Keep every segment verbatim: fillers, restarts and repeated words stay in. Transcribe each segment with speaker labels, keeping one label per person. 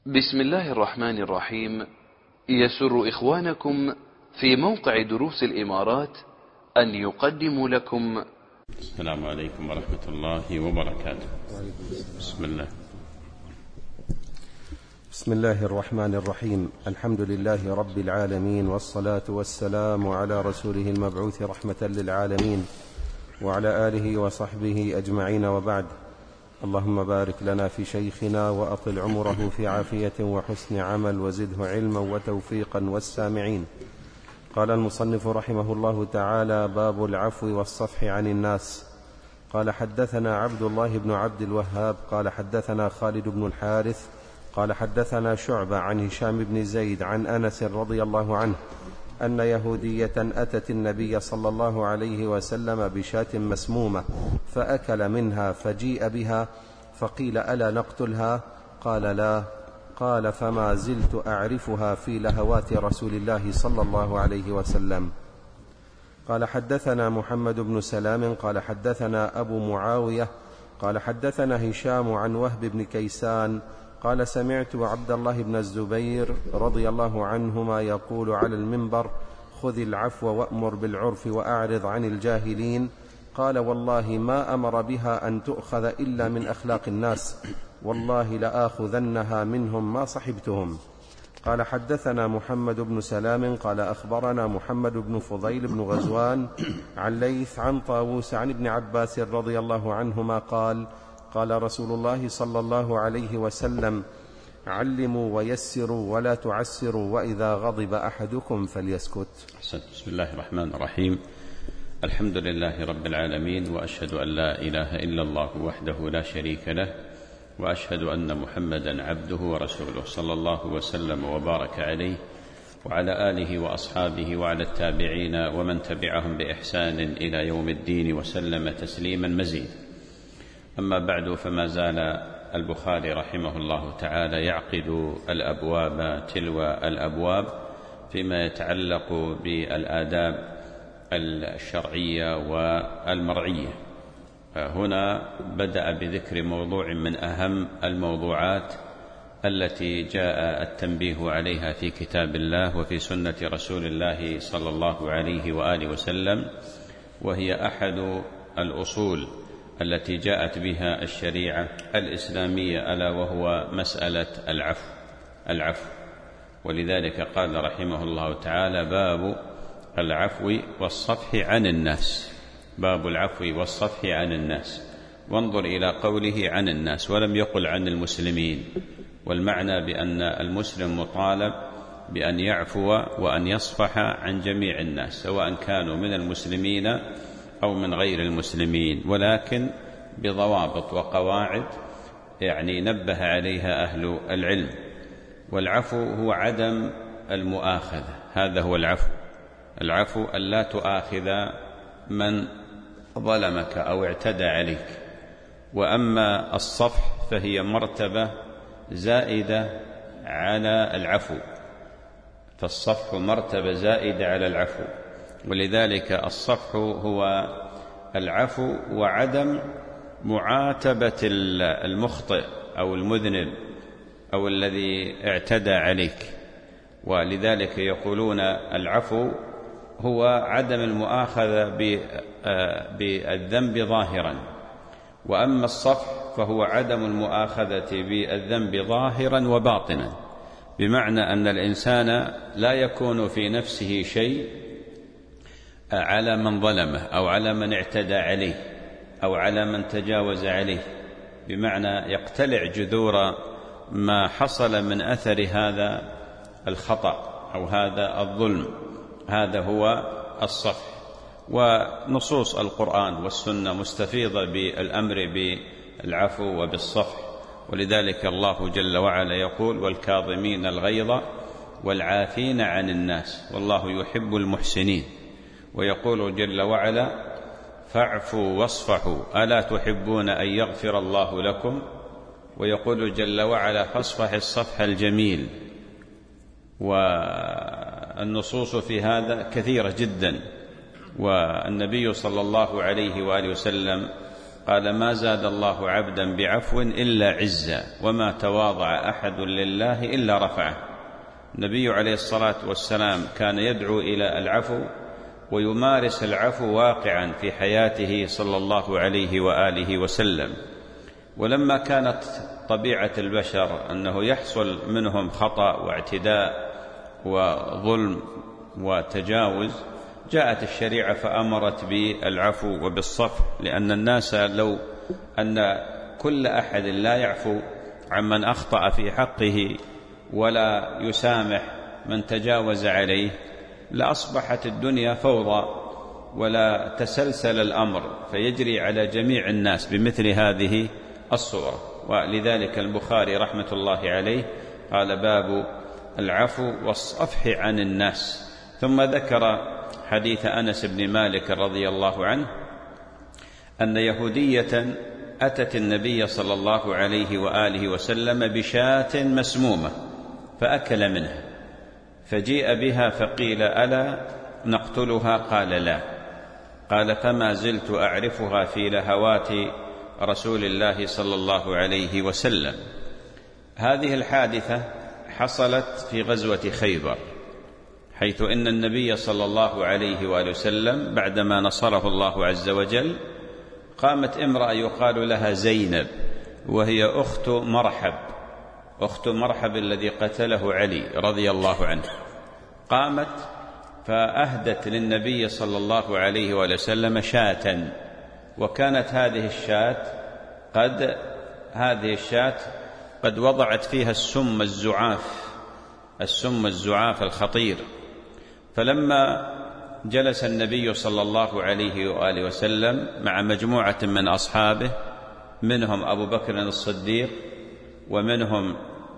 Speaker 1: بسم الله الرحمن الرحيم. يسر إخوانكم في موقع دروس الإمارات أن يقدموا لكم.
Speaker 2: السلام عليكم ورحمة الله وبركاته. بسم الله.
Speaker 3: بسم الله الرحمن الرحيم. الحمد لله رب العالمين، والصلاة والسلام على رسوله المبعوث رحمة للعالمين وعلى آله وصحبه أجمعين، وبعد. اللهم بارك لنا في شيخنا وأطل عمره في عافية وحسن عمل، وزده علما وتوفيقا والسامعين. قال المصنف رحمه الله تعالى: باب العفو والصفح عن الناس. قال: حدثنا عبد الله بن عبد الوهاب قال حدثنا خالد بن الحارث قال حدثنا شعبة عن هشام بن زيد عن أنس رضي الله عنه أن يهودية أتت النبي صلى الله عليه وسلم بشاة مسمومة فأكل منها، فجيء بها فقيل: ألا نقتلها؟ قال: لا. قال: فما زلت أعرفها في لهوات رسول الله صلى الله عليه وسلم. قال: حدثنا محمد بن سلام قال حدثنا أبو معاوية قال حدثنا هشام عن وهب بن كيسان قال: سمعت عبد الله بن الزبير رضي الله عنهما يقول على المنبر: خذ العفو وأمر بالعرف وأعرض عن الجاهلين. قال: والله ما أمر بها أن تؤخذ إلا من أخلاق الناس، والله لآخذنها منهم ما صحبتهم. قال: حدثنا محمد بن سلام قال أخبرنا محمد بن فضيل بن غزوان عن ليث عن طاووس عن ابن عباس رضي الله عنهما قال: قال رسول الله صلى الله عليه وسلم: علموا ويسروا ولا تعسروا، وإذا غضب أحدكم فليسكت.
Speaker 2: بسم الله الرحمن الرحيم. الحمد لله رب العالمين، وأشهد أن لا إله إلا الله وحده لا شريك له، وأشهد أن محمدا عبده ورسوله، صلى الله وسلم وبارك عليه وعلى آله وأصحابه وعلى التابعين ومن تبعهم بإحسان إلى يوم الدين وسلم تسليما مزيدا. أما بعد، فما زال البخاري رحمه الله تعالى يعقد الأبواب تلو الأبواب فيما يتعلق بالآداب الشرعية والمرعية. هنا بدأ بذكر موضوع من أهم الموضوعات التي جاء التنبيه عليها في كتاب الله وفي سنة رسول الله صلى الله عليه وآله وسلم، وهي أحد الأصول التي جاءت بها الشريعة الإسلامية، ألا وهو مسألة العفو العفو ولذلك قال رحمه الله تعالى: باب العفو والصفح عن الناس. باب العفو والصفح عن الناس. وانظر إلى قوله عن الناس، ولم يقل عن المسلمين، والمعنى بأن المسلم مطالب بأن يعفو وأن يصفح عن جميع الناس، سواء كانوا من المسلمين أو من غير المسلمين، ولكن بضوابط وقواعد يعني نبه عليها أهل العلم. والعفو هو عدم المؤاخذة، هذا هو العفو. العفو أن لا تؤاخذ من ظلمك أو اعتدى عليك. وأما الصفح فهي مرتبة زائدة على العفو، فالصفح مرتبة زائدة على العفو، ولذلك الصفح هو العفو وعدم معاتبة المخطئ أو المذنب أو الذي اعتدى عليك. ولذلك يقولون العفو هو عدم المؤاخذة بالذنب ظاهرا، وأما الصفح فهو عدم المؤاخذة بالذنب ظاهرا وباطنا، بمعنى أن الإنسان لا يكون في نفسه شيء على من ظلمه أو على من اعتدى عليه أو على من تجاوز عليه، بمعنى يقتلع جذور ما حصل من أثر هذا الخطأ أو هذا الظلم. هذا هو الصفح. ونصوص القرآن والسنة مستفيضة بالأمر بالعفو وبالصفح، ولذلك الله جل وعلا يقول: والكاظمين الغيظ والعافين عن الناس والله يحب المحسنين. ويقول جل وعلا: فاعفوا واصفحوا ألا تحبون أن يغفر الله لكم. ويقول جل وعلا: فاصفح الصفح الجميل. والنصوص في هذا كثيرة جدا، والنبي صلى الله عليه وآله وسلم قال: ما زاد الله عبدا بعفو إلا عزا، وما تواضع أحد لله إلا رفعه. النبي عليه الصلاة والسلام كان يدعو إلى العفو ويمارس العفو واقعا في حياته صلى الله عليه وآله وسلم. ولما كانت طبيعة البشر أنه يحصل منهم خطأ واعتداء وظلم وتجاوز، جاءت الشريعة فأمرت بالعفو وبالصفح، لأن الناس لو أن كل أحد لا يعفو عمن أخطأ في حقه ولا يسامح من تجاوز عليه لأصبحت الدنيا فوضى ولا تسلسل الأمر فيجري على جميع الناس بمثل هذه الصورة. ولذلك البخاري رحمة الله عليه قال: باب العفو والصفح عن الناس. ثم ذكر حديث أنس بن مالك رضي الله عنه أن يهودية أتت النبي صلى الله عليه وآله وسلم بشاة مسمومة فأكل منها، فجيء بها فقيل: ألا نقتلها؟ قال: لا. قال: فما زلت أعرفها في لهوات رسول الله صلى الله عليه وسلم. هذه الحادثة حصلت في غزوة خيبر، حيث إن النبي صلى الله عليه وآله وسلم بعدما نصره الله عز وجل قامت امرأة يقال لها زينب، وهي أخت مرحب أخت مرحب الذي قتله علي رضي الله عنه. قامت فأهدت للنبي صلى الله عليه وآله وسلم شاة، وكانت هذه الشاة قد هذه الشاة قد وضعت فيها السم الزعاف السم الزعاف الخطير. فلما جلس النبي صلى الله عليه وآله وسلم مع مجموعة من أصحابه، منهم أبو بكر الصديق ومنهم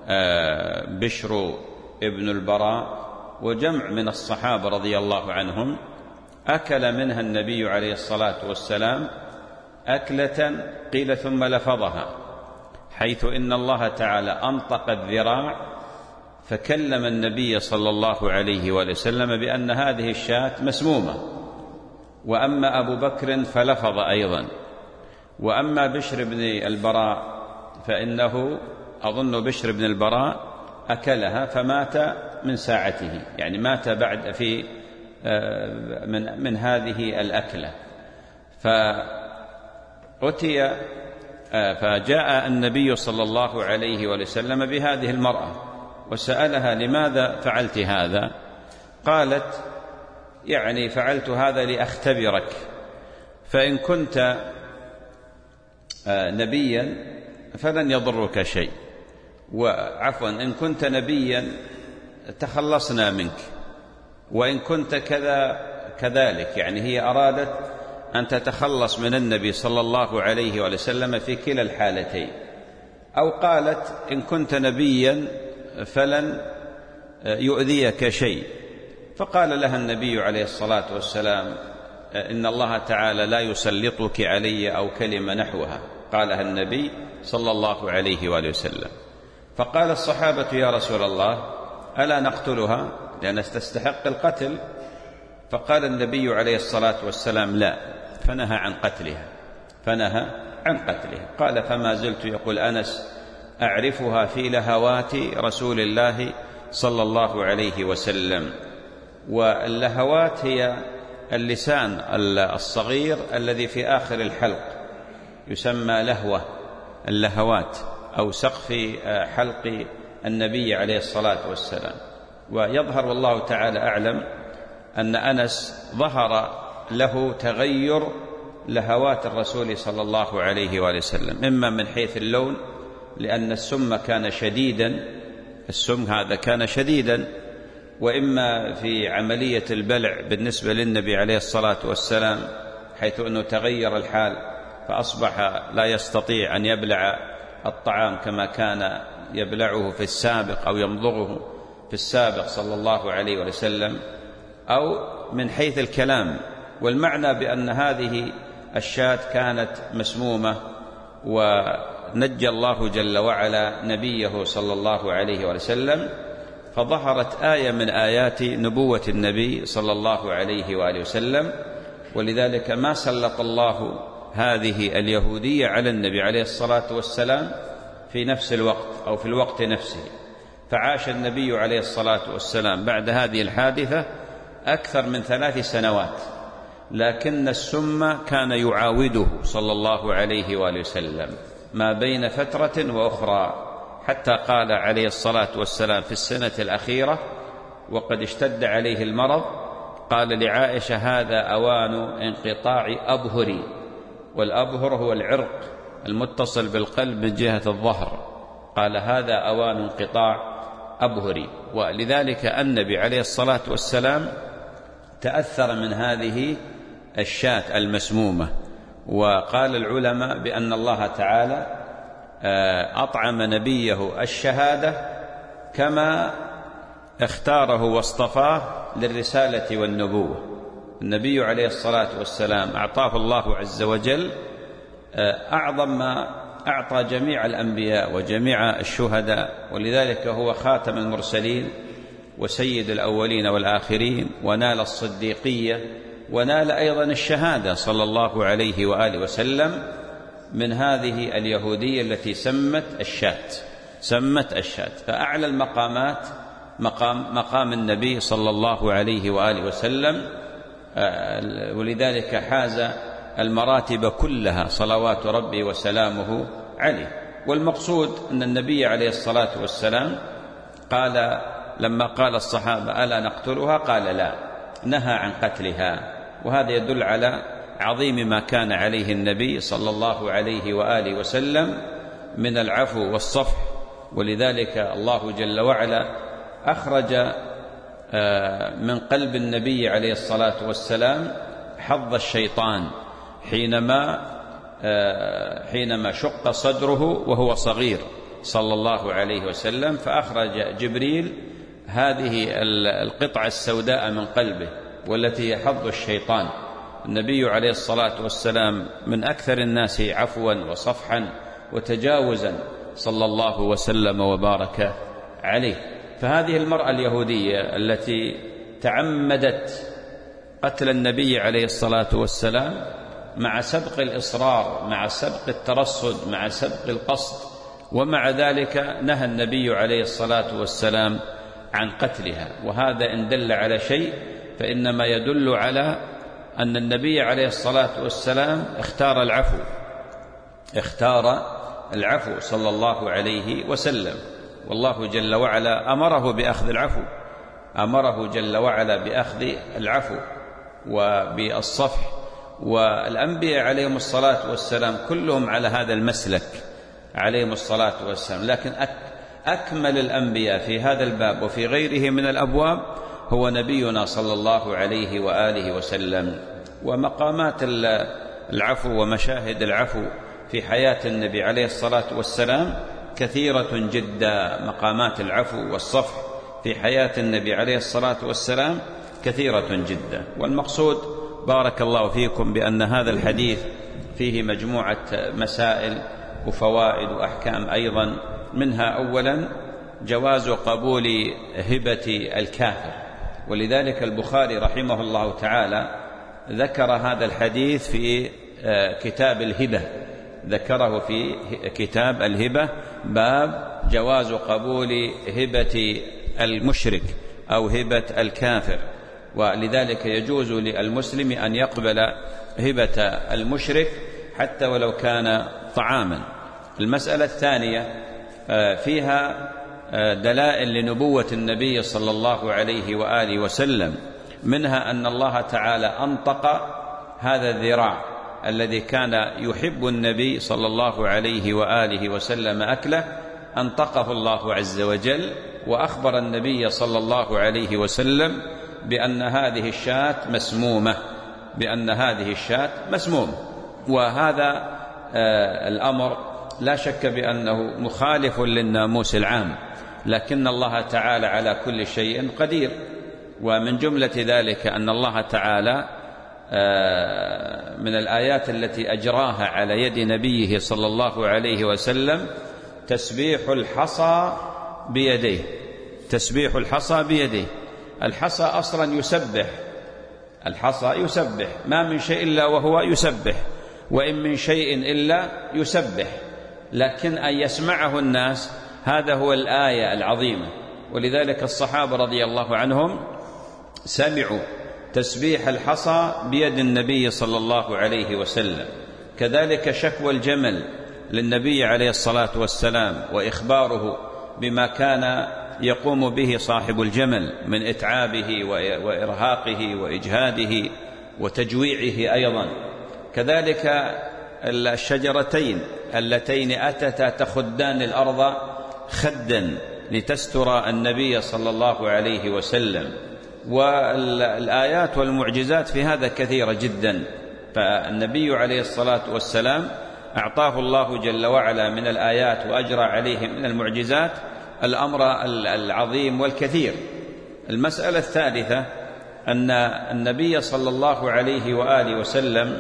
Speaker 2: بشر ابن البراء وجمع من الصحابة رضي الله عنهم، أكل منها النبي عليه الصلاة والسلام أكلة قيل ثم لفظها، حيث إن الله تعالى أنطق الذراع فكلم النبي صلى الله عليه وسلم بأن هذه الشاة مسمومة. وأما أبو بكر فلفظ أيضا. وأما بشر بن البراء فإنه أظن بشر بن البراء أكلها فمات من ساعته، يعني مات بعد في من من هذه الأكلة. فأتي فجاء النبي صلى الله عليه وسلم بهذه المرأة وسألها: لماذا فعلت هذا؟ قالت: يعني فعلت هذا لأختبرك، فإن كنت نبيا فلن يضرك شيء، وعفوا إن كنت نبيا تخلصنا منك، وإن كنت كذا كذلك. يعني هي أرادت أن تتخلص من النبي صلى الله عليه وسلم في كلا الحالتين. أو قالت: إن كنت نبيا فلن يؤذيك شيء. فقال لها النبي عليه الصلاة والسلام: إن الله تعالى لا يسلطك علي، أو كلمة نحوها قالها النبي صلى الله عليه وآله وسلم. فقال الصحابة: يا رسول الله، ألا نقتلها لأنها تستحق القتل؟ فقال النبي عليه الصلاة والسلام: لا، فنهى عن قتلها فنهى عن قتلها. قال: فما زلت، يقول أنس، أعرفها في لهوات رسول الله صلى الله عليه وسلم. واللهوات هي اللسان الصغير الذي في آخر الحلق، يسمى لهوة اللهوات، أو سقف حلق النبي عليه الصلاة والسلام. ويظهر والله تعالى أعلم أن أنس ظهر له تغير لهوات الرسول صلى الله عليه وآله وسلم، إما من حيث اللون، لأن السم كان شديدا السم هذا كان شديدا وإما في عملية البلع بالنسبة للنبي عليه الصلاة والسلام، حيث أنه تغير الحال فأصبح لا يستطيع أن يبلع الطعام كما كان يبلعه في السابق أو يمضغه في السابق صلى الله عليه وسلم، أو من حيث الكلام. والمعنى بأن هذه الشاة كانت مسمومة، ونجى الله جل وعلا نبيه صلى الله عليه وسلم، فظهرت آية من آيات نبوة النبي صلى الله عليه وآله وسلم. ولذلك ما سلط الله هذه اليهودية على النبي عليه الصلاة والسلام في نفس الوقت أو في الوقت نفسه، فعاش النبي عليه الصلاة والسلام بعد هذه الحادثة أكثر من ثلاث سنوات، لكن السم كان يعاوده صلى الله عليه وآله وسلم ما بين فترة وأخرى، حتى قال عليه الصلاة والسلام في السنة الأخيرة وقد اشتد عليه المرض، قال لعائشة: هذا أوان انقطاع أبهري، والأبهر هو العرق المتصل بالقلب من جهة الظهر، قال: هذا أوان انقطاع أبهري. ولذلك النبي عليه الصلاة والسلام تأثر من هذه الشاة المسمومة، وقال العلماء بأن الله تعالى أطعم نبيه الشهادة كما اختاره واصطفاه للرسالة والنبوة. النبي عليه الصلاة والسلام أعطاه الله عز وجل أعظم ما أعطى جميع الأنبياء وجميع الشهداء، ولذلك هو خاتم المرسلين وسيد الأولين والآخرين، ونال الصديقية ونال أيضا الشهادة صلى الله عليه وآله وسلم من هذه اليهودية التي سمت الشاة سمت الشاة فأعلى المقامات مقام, مقام النبي صلى الله عليه وآله وسلم، ولذلك حاز المراتب كلها صلوات ربي وسلامه عليه. والمقصود أن النبي عليه الصلاة والسلام قال لما قال الصحابة: ألا نقتلها؟ قال: لا، نهى عن قتلها. وهذا يدل على عظيم ما كان عليه النبي صلى الله عليه وآله وسلم من العفو والصفح. ولذلك الله جل وعلا أخرج من قلب النبي عليه الصلاة والسلام حظ الشيطان حينما حينما شق صدره وهو صغير صلى الله عليه وسلم، فأخرج جبريل هذه القطعة السوداء من قلبه والتي هي حظ الشيطان. النبي عليه الصلاة والسلام من أكثر الناس عفوا وصفحا وتجاوزا صلى الله وسلم وبارك عليه. فهذه المرأة اليهودية التي تعمدت قتل النبي عليه الصلاة والسلام مع سبق الإصرار، مع سبق الترصد، مع سبق القصد، ومع ذلك نهى النبي عليه الصلاة والسلام عن قتلها. وهذا إن دل على شيء فإنما يدل على أن النبي عليه الصلاة والسلام اختار العفو اختار العفو صلى الله عليه وسلم. والله جل وعلا أمره بأخذ العفو أمره جل وعلا بأخذ العفو وبالصفح. والأنبياء عليهم الصلاة والسلام كلهم على هذا المسلك عليهم الصلاة والسلام، لكن أكمل الأنبياء في هذا الباب وفي غيره من الأبواب هو نبينا صلى الله عليه وآله وسلم. ومقامات العفو ومشاهد العفو في حياة النبي عليه الصلاة والسلام كثيرة جدا. مقامات العفو والصفح في حياة النبي عليه الصلاة والسلام كثيرة جدا. والمقصود بارك الله فيكم بأن هذا الحديث فيه مجموعة مسائل وفوائد وأحكام أيضا، منها أولا جواز قبول هبة الكافر. ولذلك البخاري رحمه الله تعالى ذكر هذا الحديث في كتاب الهبة ذكره في كتاب الهبة، باب جواز قبول هبة المشرك أو هبة الكافر. ولذلك يجوز للمسلم أن يقبل هبة المشرك حتى ولو كان طعاما. المسألة الثانية فيها دلائل لنبوة النبي صلى الله عليه وآله وسلم، منها أن الله تعالى أنطق هذا الذراع الذي كان يحب النبي صلى الله عليه وآله وسلم أكله، أنطقه الله عز وجل وأخبر النبي صلى الله عليه وسلم بأن هذه الشاة مسمومة بأن هذه الشاة مسمومة. وهذا الأمر لا شك بأنه مخالف للناموس العام، لكن الله تعالى على كل شيء قدير. ومن جملة ذلك أن الله تعالى من الآيات التي أجراها على يد نبيه صلى الله عليه وسلم تسبيح الحصى بيديه تسبيح الحصى بيديه الحصى أصلا يسبح الحصى يسبح ما من شيء إلا وهو يسبح، وإن من شيء إلا يسبح، لكن أن يسمعه الناس هذا هو الآية العظيمة. ولذلك الصحابة رضي الله عنهم سمعوا تسبيح الحصى بيد النبي صلى الله عليه وسلم. كذلك شكوى الجمل للنبي عليه الصلاة والسلام وإخباره بما كان يقوم به صاحب الجمل من إتعابه وإرهاقه وإجهاده وتجويعه أيضا. كذلك الشجرتين اللتين أتتا تخدان الأرض خدا لتستر النبي صلى الله عليه وسلم. والآيات والمعجزات في هذا كثيرة جدا. فالنبي عليه الصلاة والسلام أعطاه الله جل وعلا من الآيات وأجرى عليه من المعجزات الأمر العظيم والكثير. المسألة الثالثة أن النبي صلى الله عليه وآله وسلم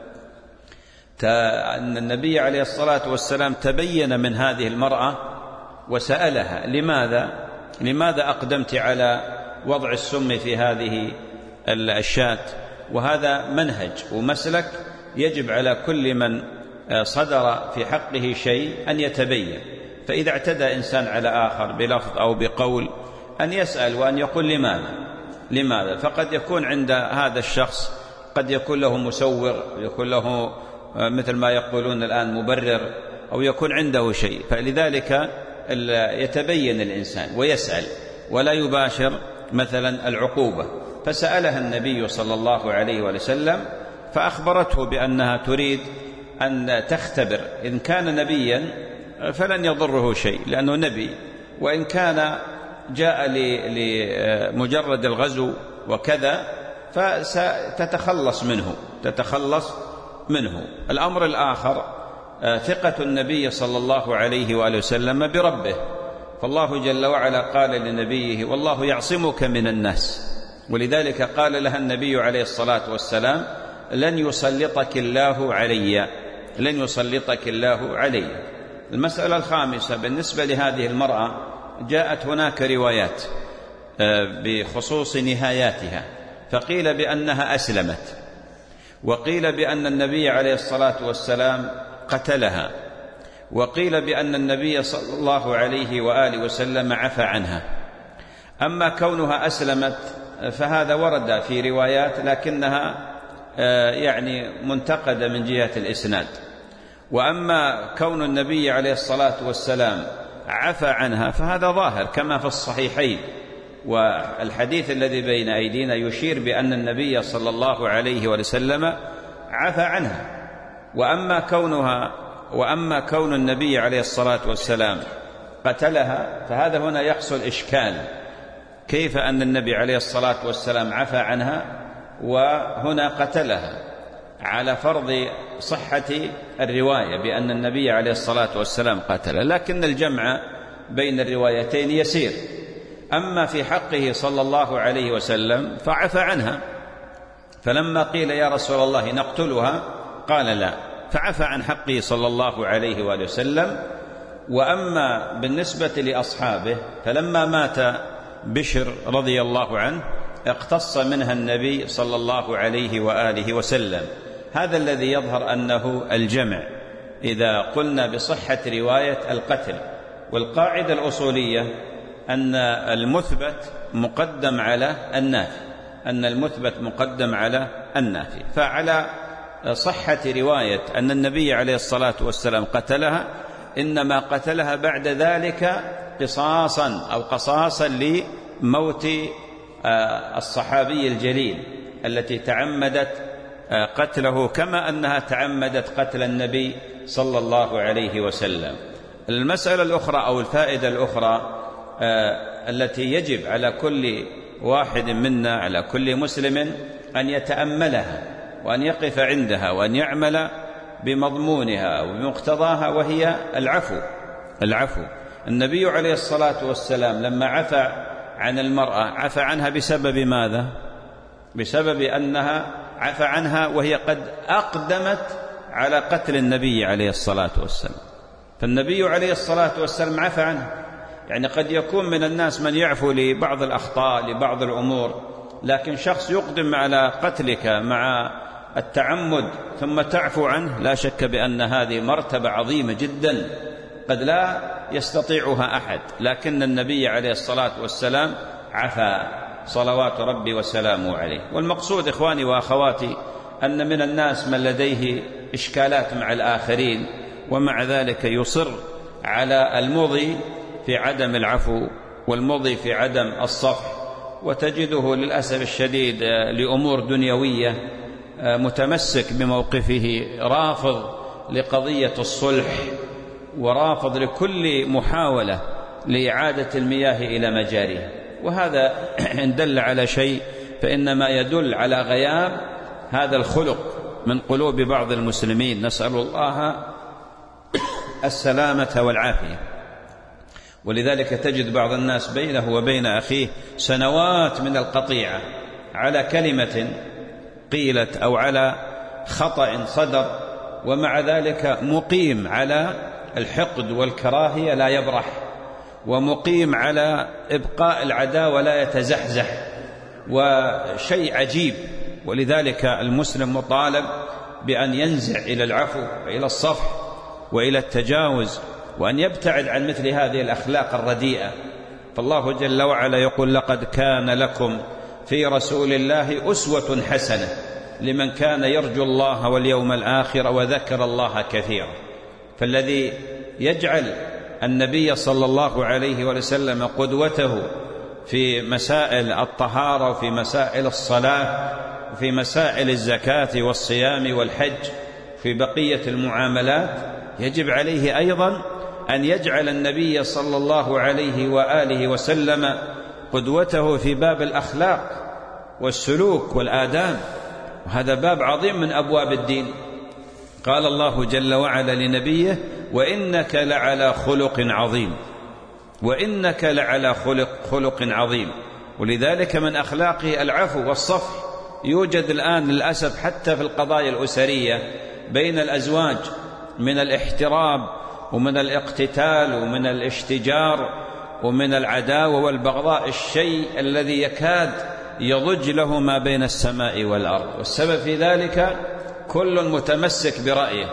Speaker 2: أن النبي عليه الصلاة والسلام تبين من هذه المرأة وسألها: لماذا لماذا أقدمت على وضع السم في هذه الشاة؟ وهذا منهج ومسلك يجب على كل من صدر في حقه شيء أن يتبين. فإذا اعتدى إنسان على آخر بلفظ أو بقول أن يسأل وأن يقول لماذا لماذا فقد يكون عند هذا الشخص قد يكون له مسوغ، يكون له مثل ما يقولون الآن مبرر، أو يكون عنده شيء. فلذلك يتبين الإنسان ويسأل ولا يباشر مثلا العقوبة. فسألها النبي صلى الله عليه وسلم فأخبرته بأنها تريد أن تختبر إن كان نبيا فلن يضره شيء لأنه نبي، وإن كان جاء لمجرد الغزو وكذا فستتخلص منه تتخلص منه. الأمر الآخر ثقة النبي صلى الله عليه وآله وسلم بربه. فالله جل وعلا قال لنبيه: والله يعصمك من الناس. ولذلك قال لها النبي عليه الصلاة والسلام: لن يسلطك الله علي لن يسلطك الله علي. المسألة الخامسة بالنسبة لهذه المرأة، جاءت هناك روايات بخصوص نهاياتها، فقيل بأنها أسلمت، وقيل بأن النبي عليه الصلاة والسلام قتلها، وقيل بأن النبي صلى الله عليه وآله وسلم عفى عنها. أما كونها أسلمت فهذا ورد في روايات لكنها يعني منتقدة من جهة الإسناد. وأما كون النبي عليه الصلاة والسلام عفى عنها فهذا ظاهر كما في الصحيحين، والحديث الذي بين أيدينا يشير بأن النبي صلى الله عليه وسلم عفى عنها. وأما كونها وأما كون النبي عليه الصلاة والسلام قتلها فهذا هنا يحصل إشكال، كيف أن النبي عليه الصلاة والسلام عفى عنها وهنا قتلها، على فرض صحة الرواية بأن النبي عليه الصلاة والسلام قتلها، لكن الجمع بين الروايتين يسير. أما في حقه صلى الله عليه وسلم فعفى عنها، فلما قيل يا رسول الله نقتلها قال لا، فعفى عن حقه صلى الله عليه وآله وسلم. وأما بالنسبة لأصحابه فلما مات بشر رضي الله عنه اقتص منها النبي صلى الله عليه وآله وسلم. هذا الذي يظهر أنه الجمع إذا قلنا بصحة رواية القتل. والقاعدة الأصولية أن المثبت مقدم على النافي أن المثبت مقدم على النافي فعلى صحة رواية أن النبي عليه الصلاة والسلام قتلها إنما قتلها بعد ذلك قصاصا أو قصاصا لموت الصحابي الجليل التي تعمدت قتله كما أنها تعمدت قتل النبي صلى الله عليه وسلم. المسألة الأخرى أو الفائدة الأخرى التي يجب على كل واحد منا على كل مسلم أن يتأملها وأن يقف عندها وأن يعمل بمضمونها وبمقتضاها، وهي العفو. العفو النبي عليه الصلاة والسلام لما عفى عن المرأة عفى عنها بسبب ماذا؟ بسبب أنها عفى عنها وهي قد أقدمت على قتل النبي عليه الصلاة والسلام. فالنبي عليه الصلاة والسلام عفى عنها. يعني قد يكون من الناس من يعفو لبعض الأخطاء لبعض الأمور، لكن شخص يقدم على قتلك مع التعمد ثم تعفو عنه، لا شك بأن هذه مرتبة عظيمة جدا قد لا يستطيعها أحد، لكن النبي عليه الصلاة والسلام عفا صلوات ربي وسلامه عليه. والمقصود إخواني وأخواتي أن من الناس من لديه إشكالات مع الآخرين ومع ذلك يصر على المضي في عدم العفو والمضي في عدم الصفح، وتجده للأسف الشديد لأمور دنيوية متمسك بموقفه، رافض لقضية الصلح ورافض لكل محاولة لإعادة المياه إلى مجاريها. وهذا إن دل على شيء فإنما يدل على غياب هذا الخلق من قلوب بعض المسلمين، نسأل الله السلامة والعافية. ولذلك تجد بعض الناس بينه وبين أخيه سنوات من القطيعة على كلمة قيلت أو على خطأ صدر، ومع ذلك مقيم على الحقد والكراهية لا يبرح، ومقيم على إبقاء العداوة لا يتزحزح، وشيء عجيب. ولذلك المسلم مطالب بأن ينزع إلى العفو وإلى الصفح وإلى التجاوز، وأن يبتعد عن مثل هذه الأخلاق الرديئة. فالله جل وعلا يقول: لقد كان لكم في رسول الله أسوة حسنة لمن كان يرجو الله واليوم الآخر وذكر الله كثيرا. فالذي يجعل النبي صلى الله عليه وسلم قدوته في مسائل الطهارة وفي مسائل الصلاة وفي مسائل الزكاة والصيام والحج في بقية المعاملات، يجب عليه أيضا أن يجعل النبي صلى الله عليه وآله وسلم قدوته في باب الأخلاق والسلوك والآداب، وهذا باب عظيم من أبواب الدين. قال الله جل وعلا لنبيه: وإنك لعلى خلق عظيم، وإنك لعلى خلق, خلق عظيم. ولذلك من أخلاقه العفو والصفح. يوجد الآن للأسف حتى في القضايا الأسرية بين الأزواج من الاحتراب ومن الاقتتال ومن الاشتجار ومن العداوة والبغضاء الشيء الذي يكاد يضج له ما بين السماء والأرض. والسبب في ذلك كل متمسك برأيه،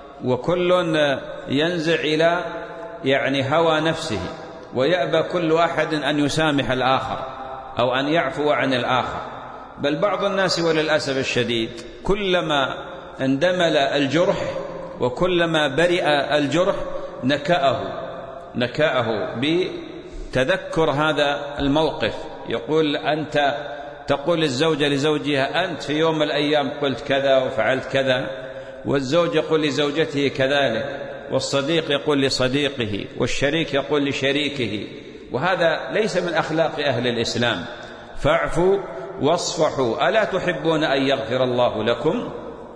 Speaker 2: وكل ينزع إلى يعني هوى نفسه، ويأبى كل أحد أن يسامح الآخر أو أن يعفو عن الآخر. بل بعض الناس وللأسف الشديد كلما اندمل الجرح وكلما برئ الجرح نكأه نكأه بتذكر هذا الموقف. يقول أنت تقول الزوجة لزوجها: أنت في يوم من الأيام قلت كذا وفعلت كذا، والزوج يقول لزوجته كذلك، والصديق يقول لصديقه، والشريك يقول لشريكه. وهذا ليس من أخلاق أهل الإسلام. فاعفوا واصفحوا ألا تحبون أن يغفر الله لكم؟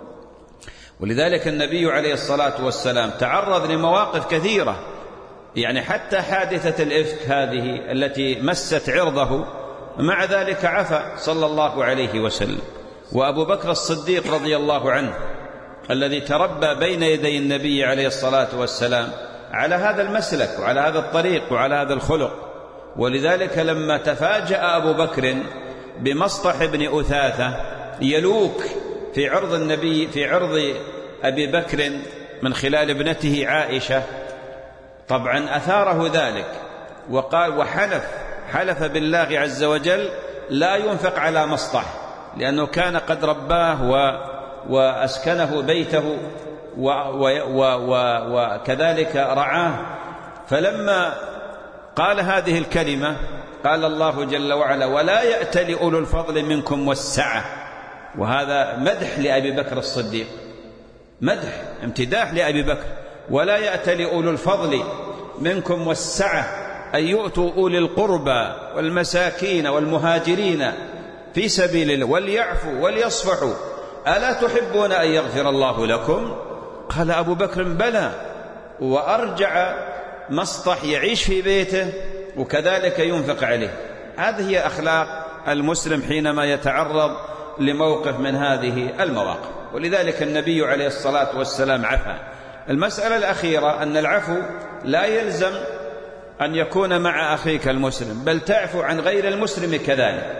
Speaker 2: ولذلك النبي عليه الصلاة والسلام تعرض لمواقف كثيرة، يعني حتى حادثة الإفك هذه التي مست عرضه، مع ذلك عفا صلى الله عليه وسلم. وأبو بكر الصديق رضي الله عنه الذي تربى بين يدي النبي عليه الصلاة والسلام على هذا المسلك وعلى هذا الطريق وعلى هذا الخلق. ولذلك لما تفاجأ أبو بكر بمصطح بن أثاثة يلوك في عرض النبي في عرض أبي بكر من خلال ابنته عائشة، طبعا أثاره ذلك وقال وحلف حلف بالله عز وجل لا ينفق على مصطح، لأنه كان قد رباه و وأسكنه بيته و و و و وكذلك رعاه. فلما قال هذه الكلمة قال الله جل وعلا: ولا يأتل أولو الفضل منكم والسعة. وهذا مدح لأبي بكر الصديق، مدح امتداح لأبي بكر. ولا يأتل أولو الفضل منكم والسعة أن يؤتوا أولي القربى والمساكين والمهاجرين في سبيل الله وليعفوا وليصفحوا ألا تحبون أن يغفر الله لكم؟ قال أبو بكر: بلى. وأرجع مصطح يعيش في بيته وكذلك ينفق عليه. هذه هي أخلاق المسلم حينما يتعرض لموقف من هذه المواقف. ولذلك النبي عليه الصلاة والسلام عفا. المسألة الأخيرة أن العفو لا يلزم أن يكون مع أخيك المسلم، بل تعفو عن غير المسلم كذلك.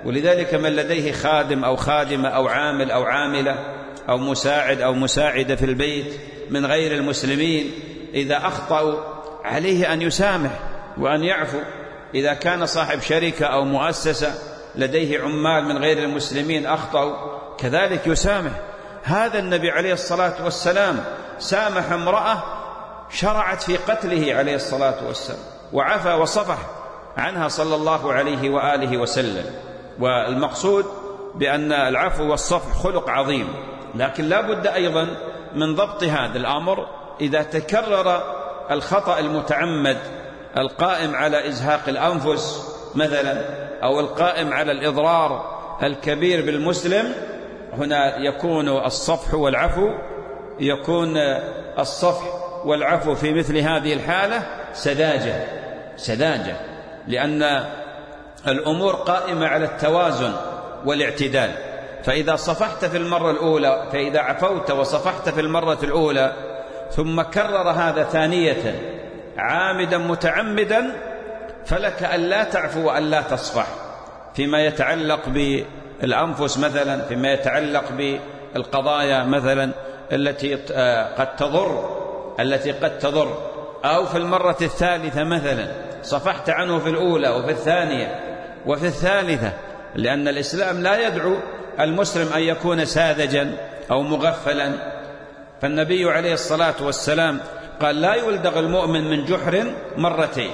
Speaker 2: ولذلك من لديه خادم أو خادمة أو عامل أو عاملة أو مساعد أو مساعدة في البيت من غير المسلمين، إذا أخطأوا عليه أن يسامح وأن يعفو. إذا كان صاحب شركة أو مؤسسة لديه عمال من غير المسلمين أخطأوا كذلك يسامح. هذا النبي عليه الصلاة والسلام سامح امرأة شرعت في قتله عليه الصلاة والسلام، وعفى وصفح عنها صلى الله عليه وآله وسلم. والمقصود بأن العفو والصفح خلق عظيم، لكن لا بد أيضا من ضبط هذا الأمر. إذا تكرر الخطأ المتعمد القائم على إزهاق الأنفس مثلا، أو القائم على الإضرار الكبير بالمسلم، هنا يكون الصفح والعفو يكون الصفح والعفو في مثل هذه الحالة سذاجة سذاجة لأن الأمور قائمة على التوازن والاعتدال. فإذا صفحت في المرة الأولى، فإذا عفوت وصفحت في المرة الأولى ثم كرر هذا ثانية عامدا متعمدا، فلك أن لا تعفو وأن لا تصفح فيما يتعلق بالأنفس مثلا، فيما يتعلق بالقضايا مثلا التي قد تضر التي قد تضر أو في المرة الثالثة مثلا صفحت عنه في الأولى وفي الثانية وفي الثالثة، لأن الإسلام لا يدعو المسلم أن يكون ساذجا أو مغفلا. فالنبي عليه الصلاة والسلام قال: لا يلدغ المؤمن من جحر مرتين،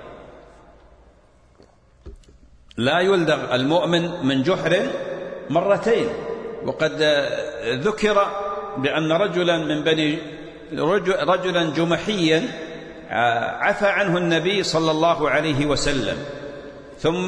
Speaker 2: لا يلدغ المؤمن من جحر مرتين. وقد ذكر بأن رجلا من بني رجلا جمحيا عفى عنه النبي صلى الله عليه وسلم، ثم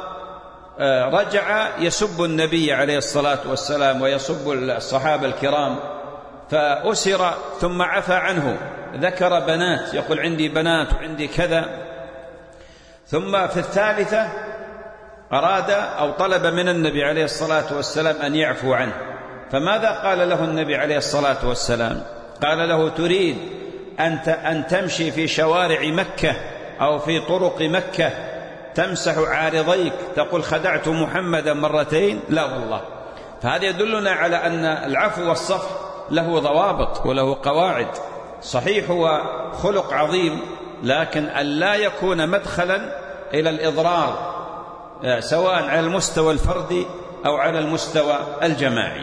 Speaker 2: رجع يسب النبي عليه الصلاة والسلام ويسب الصحابة الكرام، فأسر ثم عفى عنه، ذكر بنات، يقول عندي بنات وعندي كذا. ثم في الثالثة أراد أو طلب من النبي عليه الصلاة والسلام أن يعفو عنه، فماذا قال له النبي عليه الصلاة والسلام؟ قال له: تريد أنت أن تمشي في شوارع مكة أو في طرق مكة تمسح عارضيك تقول خدعت محمدا مرتين؟ لا والله. فهذا يدلنا على أن العفو والصفح له ضوابط وله قواعد. صحيح هو خلق عظيم، لكن أن لا يكون مدخلا إلى الإضرار سواء على المستوى الفردي أو على المستوى الجماعي.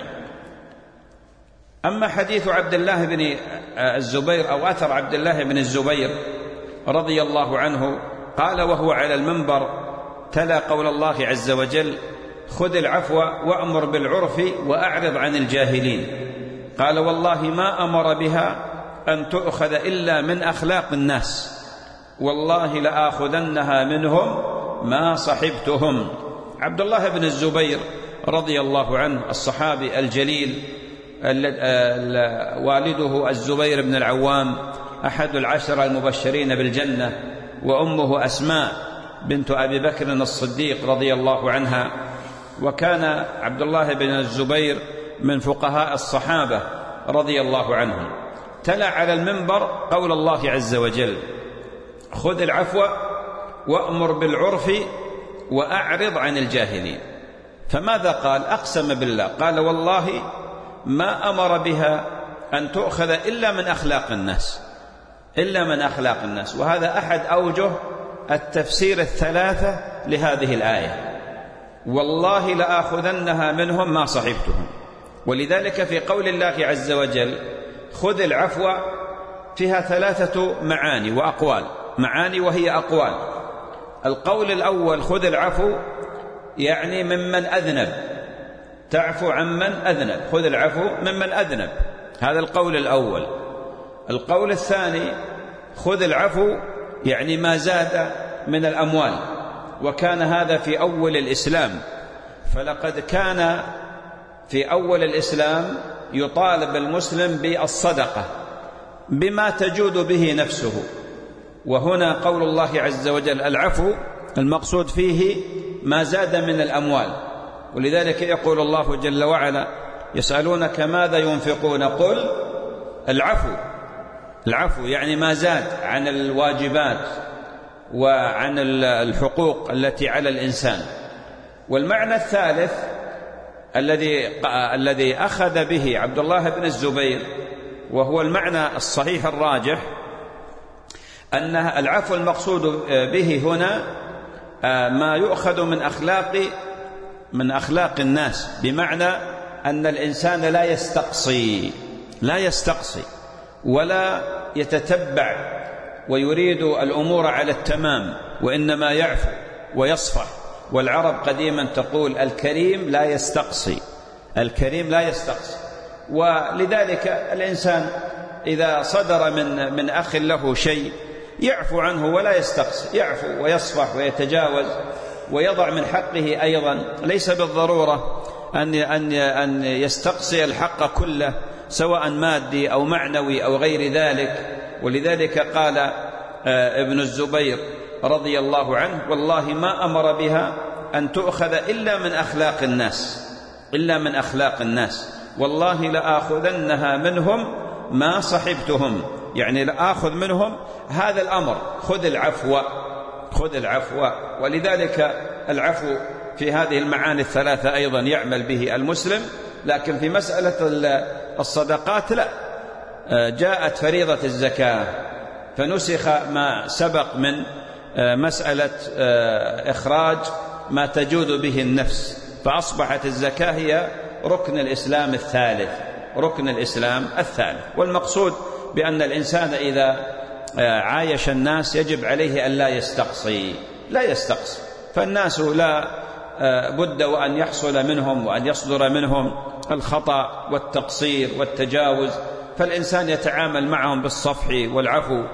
Speaker 2: أما حديث عبد الله بن الزبير أو أثر عبد الله بن الزبير رضي الله عنه، قال وهو على المنبر تلا قول الله عز وجل: خذ العفو وأمر بالعرف وأعرض عن الجاهلين. قال: والله ما أمر بها أن تؤخذ إلا من أخلاق الناس، والله لآخذنها منهم ما صحبتهم. عبد الله بن الزبير رضي الله عنه الصحابي الجليل، والده الزبير بن العوام أحد العشرة المبشرين بالجنة، وأمه أسماء بنت أبي بكر الصديق رضي الله عنها. وكان عبد الله بن الزبير من فقهاء الصحابة رضي الله عنهم. تلا على المنبر قول الله عز وجل: خذ العفو وأمر بالعرف وأعرض عن الجاهلين. فماذا قال؟ أقسم بالله، قال: والله ما أمر بها أن تؤخذ إلا من أخلاق الناس، إلا من أخلاق الناس. وهذا أحد أوجه التفسير الثلاثة لهذه الآية: والله لآخذنها منهم ما صحبتهم. ولذلك في قول الله عز وجل خذ العفو فيها ثلاثة معاني وأقوال، معاني وهي أقوال. القول الأول: خذ العفو يعني ممن أذنب، تعفو عمن أذنب، خذ العفو ممن أذنب، هذا القول الأول. القول الثاني: خذ العفو يعني ما زاد من الأموال، وكان هذا في أول الإسلام، فلقد كان في أول الإسلام يطالب المسلم بالصدقة بما تجود به نفسه. وهنا قول الله عز وجل العفو المقصود فيه ما زاد من الأموال. ولذلك يقول الله جل وعلا: يسألونك ماذا ينفقون قل العفو. العفو يعني ما زاد عن الواجبات وعن الحقوق التي على الإنسان. والمعنى الثالث الذي الذي أخذ به عبد الله بن الزبير، وهو المعنى الصحيح الراجح، أن العفو المقصود به هنا ما يؤخذ من أخلاق من أخلاق الناس، بمعنى أن الإنسان لا يستقصي لا يستقصي ولا يتتبع ويريد الأمور على التمام، وإنما يعفو ويصفح. والعرب قديما تقول الكريم لا يستقصي، الكريم لا يستقصي. ولذلك الإنسان إذا صدر من من أخ له شيء يعفو عنه ولا يستقصي، يعفو ويصفح ويتجاوز ويضع من حقه أيضا. ليس بالضرورة أن أن أن يستقصي الحق كله، سواء مادي أو معنوي أو غير ذلك. ولذلك قال ابن الزبير رضي الله عنه: والله ما أمر بها أن تؤخذ إلا من أخلاق الناس، إلا من أخلاق الناس. والله لآخذنها منهم ما صحبتهم، يعني لآخذ منهم هذا الأمر، خذ العفو خذ العفو. ولذلك العفو في هذه المعاني الثلاثة أيضا يعمل به المسلم. لكن في مسألة الصدقات لا، جاءت فريضة الزكاة فنسخ ما سبق من مسألة إخراج ما تجود به النفس، فأصبحت الزكاة هي ركن الإسلام الثالث، ركن الإسلام الثالث. والمقصود بأن الإنسان إذا عايش الناس يجب عليه أن لا يستقصي، لا يستقصي. فالناس لا بد وأن يحصل منهم وأن يصدر منهم الخطأ والتقصير والتجاوز، فالإنسان يتعامل معهم بالصفح والعفو،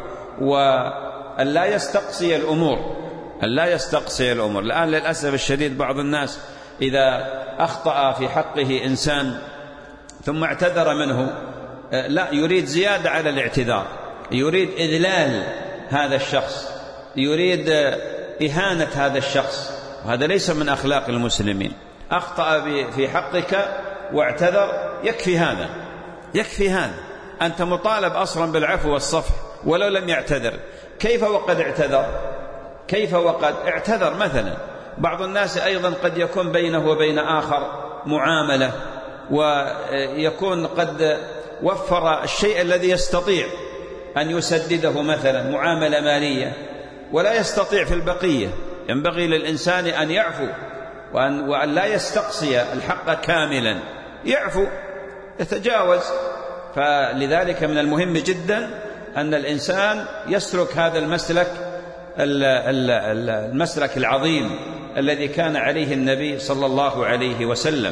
Speaker 2: وأن لا يستقصي الأمور، أن لا يستقصي الأمور. الآن للأسف الشديد بعض الناس إذا أخطأ في حقه إنسان ثم اعتذر منه، لا، يريد زيادة على الاعتذار، يريد إذلال هذا الشخص، يريد إهانة هذا الشخص، وهذا ليس من أخلاق المسلمين. أخطأ في حقك واعتذر، يكفي هذا، يكفي هذا. أنت مطالب أصلا بالعفو والصفح ولو لم يعتذر. كيف وقد اعتذر؟ كيف وقد اعتذر؟ مثلا بعض الناس أيضا قد يكون بينه وبين آخر معاملة، ويكون قد وفر الشيء الذي يستطيع أن يسدده، مثلا معاملة مالية، ولا يستطيع في البقية. ينبغي للإنسان أن يعفو وأن, وأن لا يستقصي الحق كاملا، يعفو يتجاوز. فلذلك من المهم جدا أن الإنسان يسلك هذا المسلك المسلك العظيم الذي كان عليه النبي صلى الله عليه وسلم.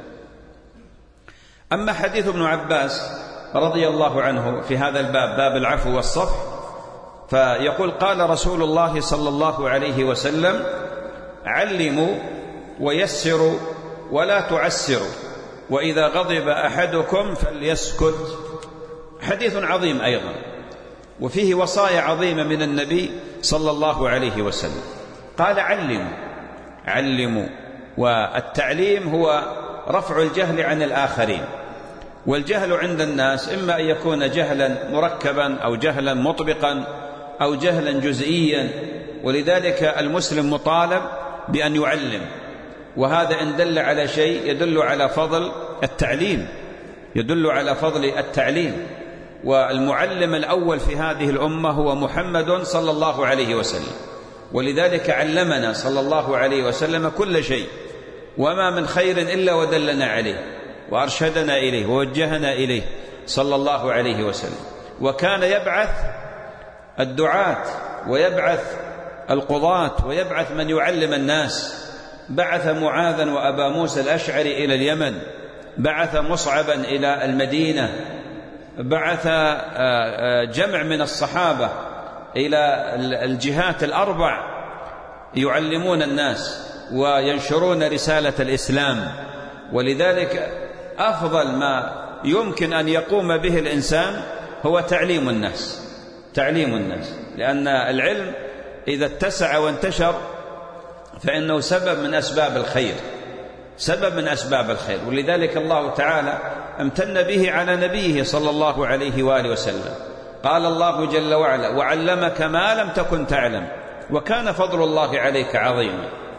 Speaker 2: أما حديث ابن عباس رضي الله عنه في هذا الباب، باب العفو والصفح، فيقول: قال رسول الله صلى الله عليه وسلم: علموا ويسروا ولا تعسروا، وإذا غضب أحدكم فليسكت. حديث عظيم أيضا، وفيه وصايا عظيمة من النبي صلى الله عليه وسلم. قال: علموا علموا والتعليم هو رفع الجهل عن الآخرين. والجهل عند الناس إما أن يكون جهلا مركبا أو جهلا مطبقا أو جهلا جزئيا، ولذلك المسلم مطالب بأن يعلم. وهذا إن دل على شيء يدل على فضل التعليم، يدل على فضل التعليم. والمعلم الأول في هذه الأمة هو محمد صلى الله عليه وسلم، ولذلك علمنا صلى الله عليه وسلم كل شيء، وما من خير إلا ودلنا عليه وأرشدنا إليه ووجهنا إليه صلى الله عليه وسلم. وكان يبعث الدعاة ويبعث القضاة ويبعث من يعلم الناس. بعث معاذا وأبا موسى الأشعري إلى اليمن، بعث مصعبا إلى المدينة، بعث جمع من الصحابة إلى الجهات الأربع يعلمون الناس وينشرون رسالة الإسلام. ولذلك أفضل ما يمكن أن يقوم به الإنسان هو تعليم الناس، تعليم الناس، لأن العلم إذا اتسع وانتشر فإنه سبب من أسباب الخير، سبب من أسباب الخير. ولذلك الله تعالى امتن به على نبيه صلى الله عليه وآله وسلم. قال الله جل وعلا: وعلمك ما لم تكن تعلم وكان فضل الله عليك عظيما.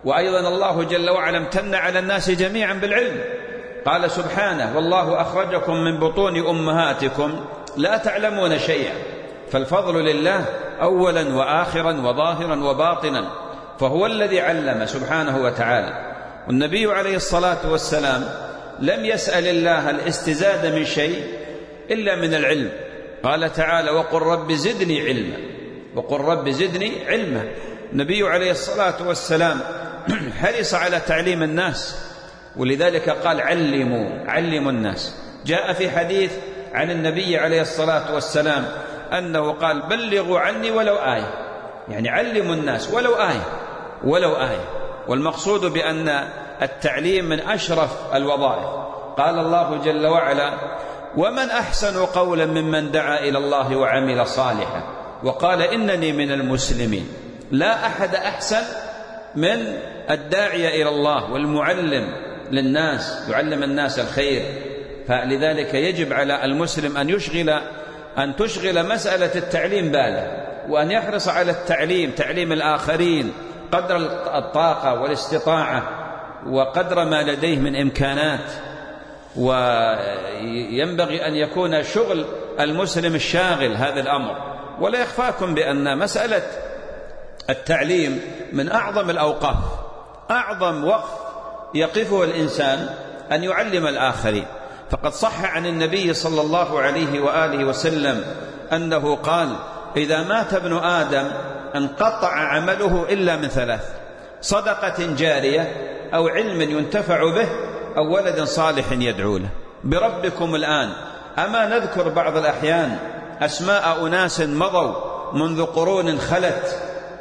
Speaker 2: وأيضا الله جل وعلا امتن على الناس جميعا بالعلم، قال سبحانه: والله أخرجكم من بطون أمهاتكم لا تعلمون شيئا. فالفضل لله أولا وآخرا وظاهرا وباطنا، فهو الذي علم سبحانه وتعالى. والنبي عليه الصلاة والسلام لم يسأل الله الاستزادة من شيء إلا من العلم. قال تعالى: وقل رب زدني علما، وقل رب زدني علما. النبي عليه الصلاة والسلام حرص على تعليم الناس، ولذلك قال: علموا علموا الناس. جاء في حديث عن النبي عليه الصلاة والسلام أنه قال: بلغوا عني ولو آية، يعني علموا الناس ولو آية، ولو آية. والمقصود بأن التعليم من أشرف الوظائف. قال الله جل وعلا: ومن أحسن قولا ممن دعا إلى الله وعمل صالحا وقال إنني من المسلمين. لا أحد أحسن من الداعية إلى الله والمعلم للناس، يعلم الناس الخير. فلذلك يجب على المسلم أن يشغل أن تشغل مسألة التعليم باله، وأن يحرص على التعليم، تعليم الآخرين قدر الطاقة والاستطاعة وقدر ما لديه من إمكانات. وينبغي أن يكون شغل المسلم الشاغل هذا الأمر. ولا يخفاكم بأن مسألة التعليم من أعظم الأوقاف، أعظم وقف يقفه الإنسان أن يعلم الآخرين. فقد صح عن النبي صلى الله عليه وآله وسلم أنه قال: إذا مات ابن آدم انقطع عمله إلا من ثلاث: صدقة جارية، أو علم ينتفع به، أو ولد صالح يدعو له. بربكم الآن أما نذكر بعض الأحيان أسماء أناس مضوا منذ قرون خلت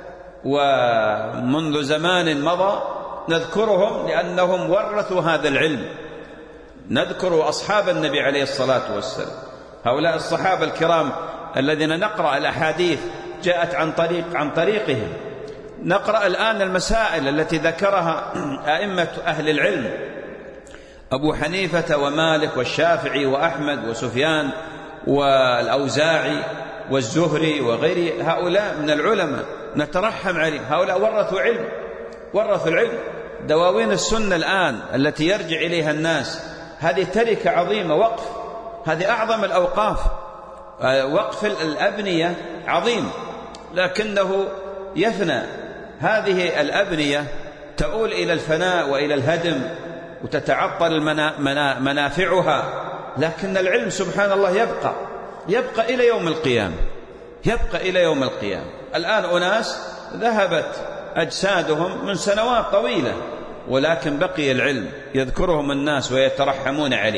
Speaker 2: ومنذ زمان مضى، نذكرهم لأنهم ورثوا هذا العلم. نذكر أصحاب النبي عليه الصلاة والسلام، هؤلاء الصحابة الكرام الذين نقرأ الأحاديث جاءت عن طريق عن طريقهم. نقرأ الآن المسائل التي ذكرها أئمة أهل العلم: أبو حنيفة ومالك والشافعي وأحمد وسفيان والأوزاعي والزهري وغير هؤلاء من العلماء. نترحم عليهم، هؤلاء ورثوا علم، ورثوا العلم. دواوين السنة الآن التي يرجع إليها الناس، هذه تركة عظيمة، وقف، هذه أعظم الأوقاف. وقف الأبنية عظيم، لكنه يفنى. هذه الأبنية تؤول إلى الفناء وإلى الهدم وتتعطل منافعها، لكن العلم سبحان الله يبقى يبقى إلى يوم القيامة، يبقى إلى يوم القيامة. الآن أناس ذهبت أجسادهم من سنوات طويلة، ولكن بقي العلم يذكرهم الناس ويترحمون عليه.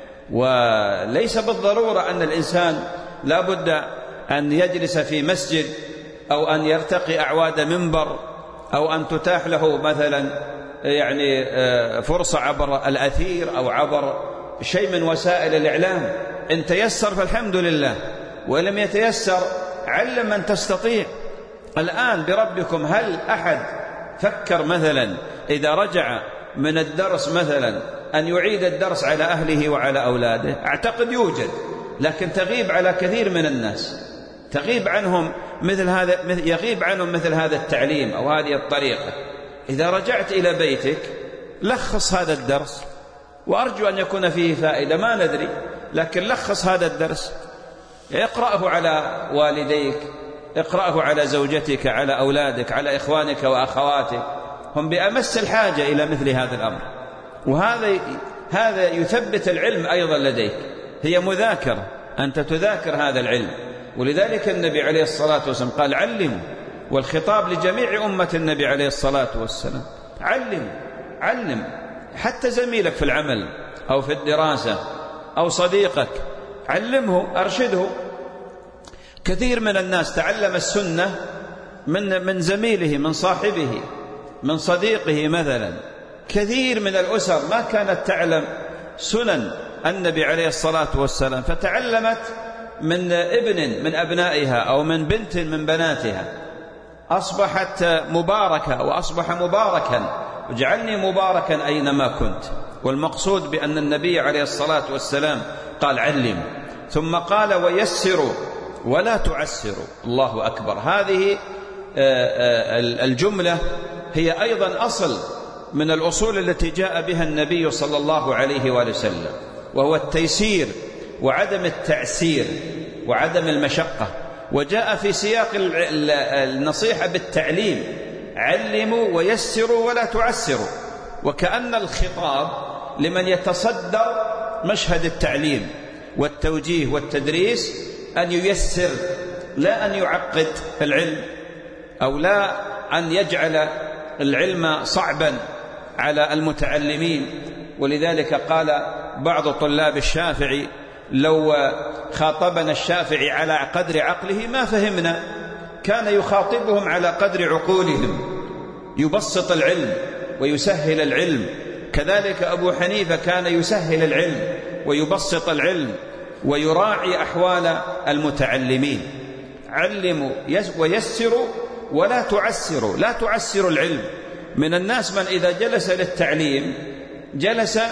Speaker 2: وليس بالضرورة أن الإنسان لا بد أن يجلس في مسجد، أو أن يرتقي أعواد منبر، أو أن تتاح له مثلا يعني فرصة عبر الأثير أو عبر شيء من وسائل الإعلام. إن تيسر فالحمد لله، ولم يتيسر علم من تستطيع. الآن بربكم هل أحد فكر مثلا إذا رجع من الدرس مثلا أن يعيد الدرس على أهله وعلى أولاده؟ أعتقد يوجد، لكن تغيب على كثير من الناس، تغيب عنهم مثل هذا، يغيب عنهم مثل هذا التعليم أو هذه الطريقة. إذا رجعت إلى بيتك لخص هذا الدرس، وأرجو أن يكون فيه فائدة، ما ندري، لكن لخص هذا الدرس، اقرأه على والديك، اقرأه على زوجتك، على أولادك، على إخوانك وأخواتك، هم بأمس الحاجة إلى مثل هذا الأمر. وهذا هذا يثبت العلم أيضا لديك، هي مذاكرة، أنت تذاكر هذا العلم. ولذلك النبي عليه الصلاة والسلام قال: علموا، والخطاب لجميع أمة النبي عليه الصلاة والسلام. علم علم حتى زميلك في العمل أو في الدراسة أو صديقك، علمه، أرشده. كثير من الناس تعلم السنة من من زميله، من صاحبه، من صديقه مثلا. كثير من الأسر ما كانت تعلم سنن النبي عليه الصلاة والسلام، فتعلمت من ابن من أبنائها أو من بنت من بناتها، أصبحت مباركة وأصبح مباركا. واجعلني مباركا أينما كنت. والمقصود بأن النبي عليه الصلاة والسلام قال: علم، ثم قال: ويسروا ولا تعسروا. الله أكبر. هذه الجملة هي أيضا أصل من الأصول التي جاء بها النبي صلى الله عليه وآله وسلم، وهو التيسير وعدم التعسير وعدم المشقة. وجاء في سياق النصيحة بالتعليم: علموا ويسروا ولا تعسروا، وكأن الخطاب لمن يتصدر مشهد التعليم والتوجيه والتدريس أن ييسر لا أن يعقد العلم، أو لا أن يجعل العلم صعبا على المتعلمين. ولذلك قال بعض طلاب الشافعي: لو خاطبنا الشافعي على قدر عقله ما فهمنا. كان يخاطبهم على قدر عقولهم، يبسط العلم ويسهل العلم. كذلك أبو حنيفة كان يسهل العلم ويبسط العلم ويراعي أحوال المتعلمين. علموا ويسروا ولا تعسروا، لا تعسروا العلم. من الناس من إذا جلس للتعليم جلس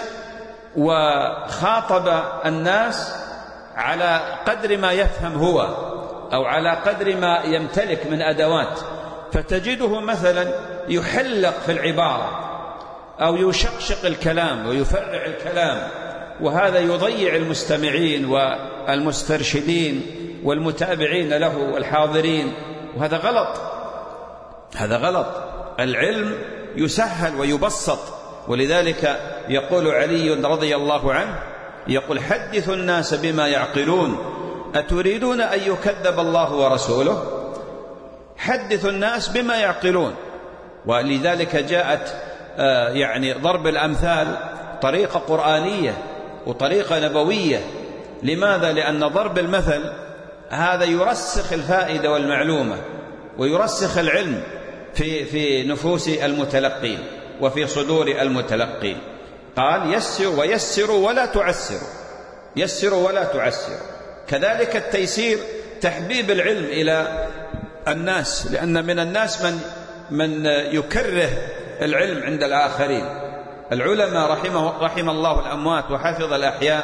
Speaker 2: وخاطب الناس على قدر ما يفهم هو، أو على قدر ما يمتلك من أدوات، فتجده مثلا يحلق في العبارة أو يشقشق الكلام ويفرع الكلام، وهذا يضيع المستمعين والمسترشدين والمتابعين له والحاضرين، وهذا غلط. هذا غلط. العلم يسهل ويبسط. ولذلك يقول علي رضي الله عنه، يقول: حدثوا الناس بما يعقلون أتريدون أن يكذب الله ورسوله؟ حدثوا الناس بما يعقلون. ولذلك جاءت يعني ضرب الأمثال طريقة قرآنية وطريقة نبوية. لماذا؟ لأن ضرب المثل هذا يرسخ الفائدة والمعلومة ويرسخ العلم في في نفوس المتلقين وفي صدور المتلقين. قال: يسروا ويسروا ولا تعسروا، يسروا ولا تعسروا. كذلك التيسير تحبيب العلم إلى الناس، لأن من الناس من من يكره العلم عند الآخرين. العلماء رحمه رحم الله الأموات وحفظ الأحياء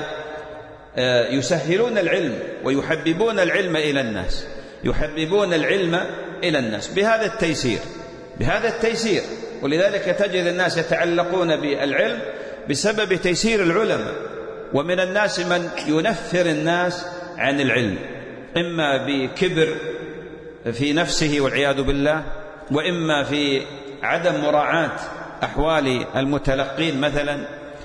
Speaker 2: يسهلون العلم ويحببون العلم إلى الناس، يحببون العلم إلى الناس بهذا التيسير، بهذا التيسير. ولذلك تجد الناس يتعلقون بالعلم بسبب تيسير العلماء. ومن الناس من ينفر الناس عن العلم، إما بكبر في نفسه والعياذ بالله، وإما في عدم مراعاة أحوال المتلقين مثلا،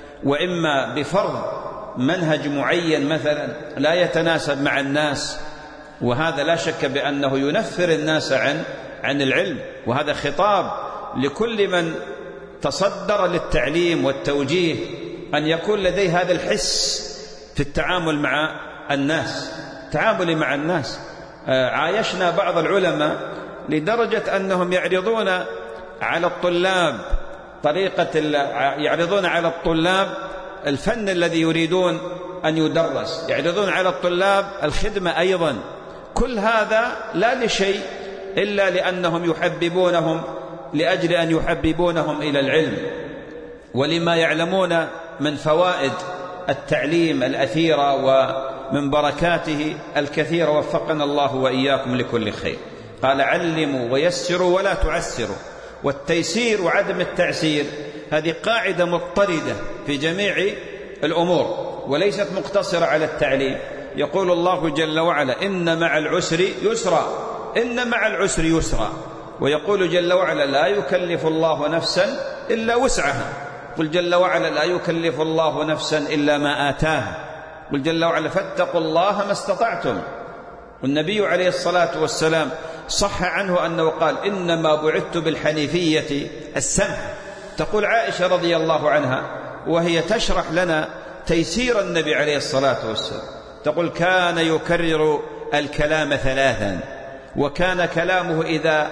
Speaker 2: وإما بفرض منهج معين مثلا لا يتناسب مع الناس. وهذا لا شك بأنه ينفر الناس عن عن العلم. وهذا خطاب لكل من تصدر للتعليم والتوجيه أن يكون لديه هذا الحس في التعامل مع الناس، تعامل مع الناس. عايشنا بعض العلماء لدرجة أنهم يعرضون على الطلاب طريقة يعرضون على الطلاب الفن الذي يريدون أن يدرس، يعرضون على الطلاب الخدمة أيضا. كل هذا لا لشيء إلا لأنهم يحببونهم لأجل أن يحببونهم إلى العلم، ولما يعلمون من فوائد التعليم الأثيرة ومن بركاته الكثيرة. وفقنا الله وإياكم لكل خير. قال: علموا ويسروا ولا تعسروا. والتيسير وعدم التعسير هذه قاعدة مضطردة في جميع الأمور وليست مقتصرة على التعليم. يقول الله جل وعلا: إن مع العسر يسرا، إن مع العسر يسرا. ويقول جل وعلا: لا يكلف الله نفسا إلا وسعها. قل جل وعلا: لا يكلف الله نفسا إلا ما آتاها. قل جل وعلا: فاتقوا الله ما استطعتم. والنبي عليه الصلاة والسلام صح عنه أنه قال: إنما بعثت بالحنيفية السمح. تقول عائشة رضي الله عنها وهي تشرح لنا تيسير النبي عليه الصلاة والسلام، تقول: كان يكرر الكلام ثلاثا، وكان كلامه إذا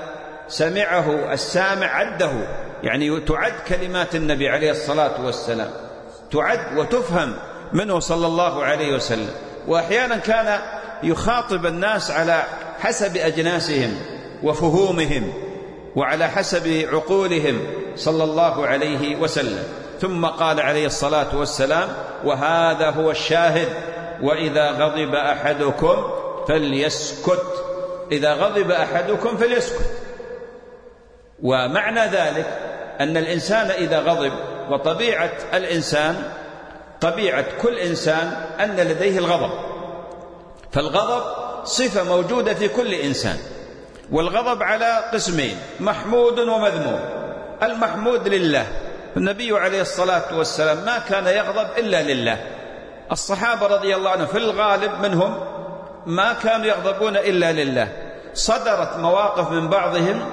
Speaker 2: سمعه السامع عده، يعني تعد كلمات النبي عليه الصلاة والسلام، تعد وتفهم منه صلى الله عليه وسلم. وأحيانا كان يخاطب الناس على حسب أجناسهم وفهومهم وعلى حسب عقولهم صلى الله عليه وسلم. ثم قال عليه الصلاة والسلام: وهذا هو الشاهد: وإذا غضب أحدكم فليسكت. إذا غضب أحدكم فليسكت. ومعنى ذلك أن الإنسان إذا غضب، وطبيعة الإنسان طبيعة كل إنسان أن لديه الغضب، فالغضب صفة موجودة في كل إنسان، والغضب على قسمين: محمود ومذموم. المحمود لله، النبي عليه الصلاة والسلام ما كان يغضب إلا لله. الصحابة رضي الله عنهم في الغالب منهم ما كانوا يغضبون إلا لله. صدرت مواقف من بعضهم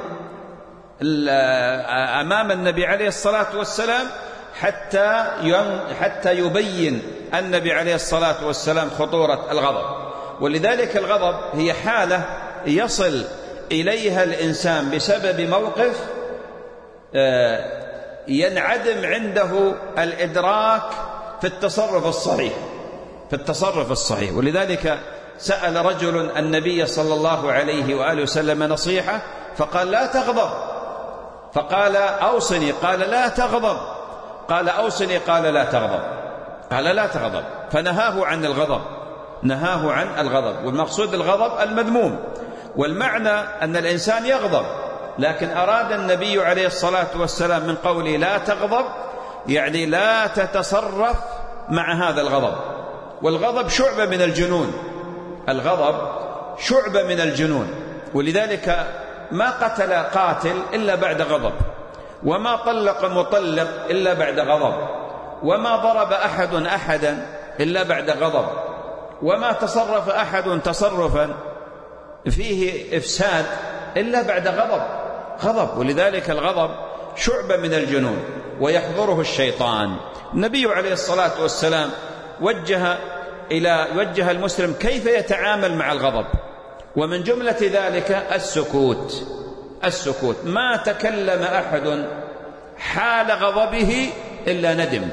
Speaker 2: أمام النبي عليه الصلاة والسلام حتى حتى يبين النبي عليه الصلاة والسلام خطورة الغضب. ولذلك الغضب هي حالة يصل إليها الإنسان بسبب موقف ينعدم عنده الإدراك في التصرف الصحيح في التصرف الصحيح ولذلك سأل رجل النبي صلى الله عليه وآله وسلم نصيحة، فقال: لا تغضب. فقال: أوصني. قال: لا تغضب. قال: أوصني. قال: لا تغضب. قال: لا تغضب. فنهاه عن الغضب، نهاه عن الغضب. والمقصود الغضب المذموم، والمعنى أن الإنسان يغضب، لكن أراد النبي عليه الصلاة والسلام من قوله لا تغضب يعني لا تتصرف مع هذا الغضب. والغضب شعبة من الجنون، الغضب شعبة من الجنون. ولذلك ما قتل قاتل إلا بعد غضب، وما طلق مطلق إلا بعد غضب، وما ضرب أحد أحدا إلا بعد غضب، وما تصرف أحد تصرفا فيه إفساد إلا بعد غضب غضب. ولذلك الغضب شعبة من الجنون ويحضره الشيطان. النبي عليه الصلاة والسلام وجه إلى وجه المسلم كيف يتعامل مع الغضب، ومن جملة ذلك السكوت. السكوت ما تكلم أحد حال غضبه إلا ندم،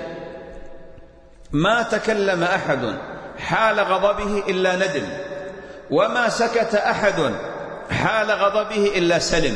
Speaker 2: ما تكلم أحد حال غضبه إلا ندم، وما سكت أحد حال غضبه إلا سلم.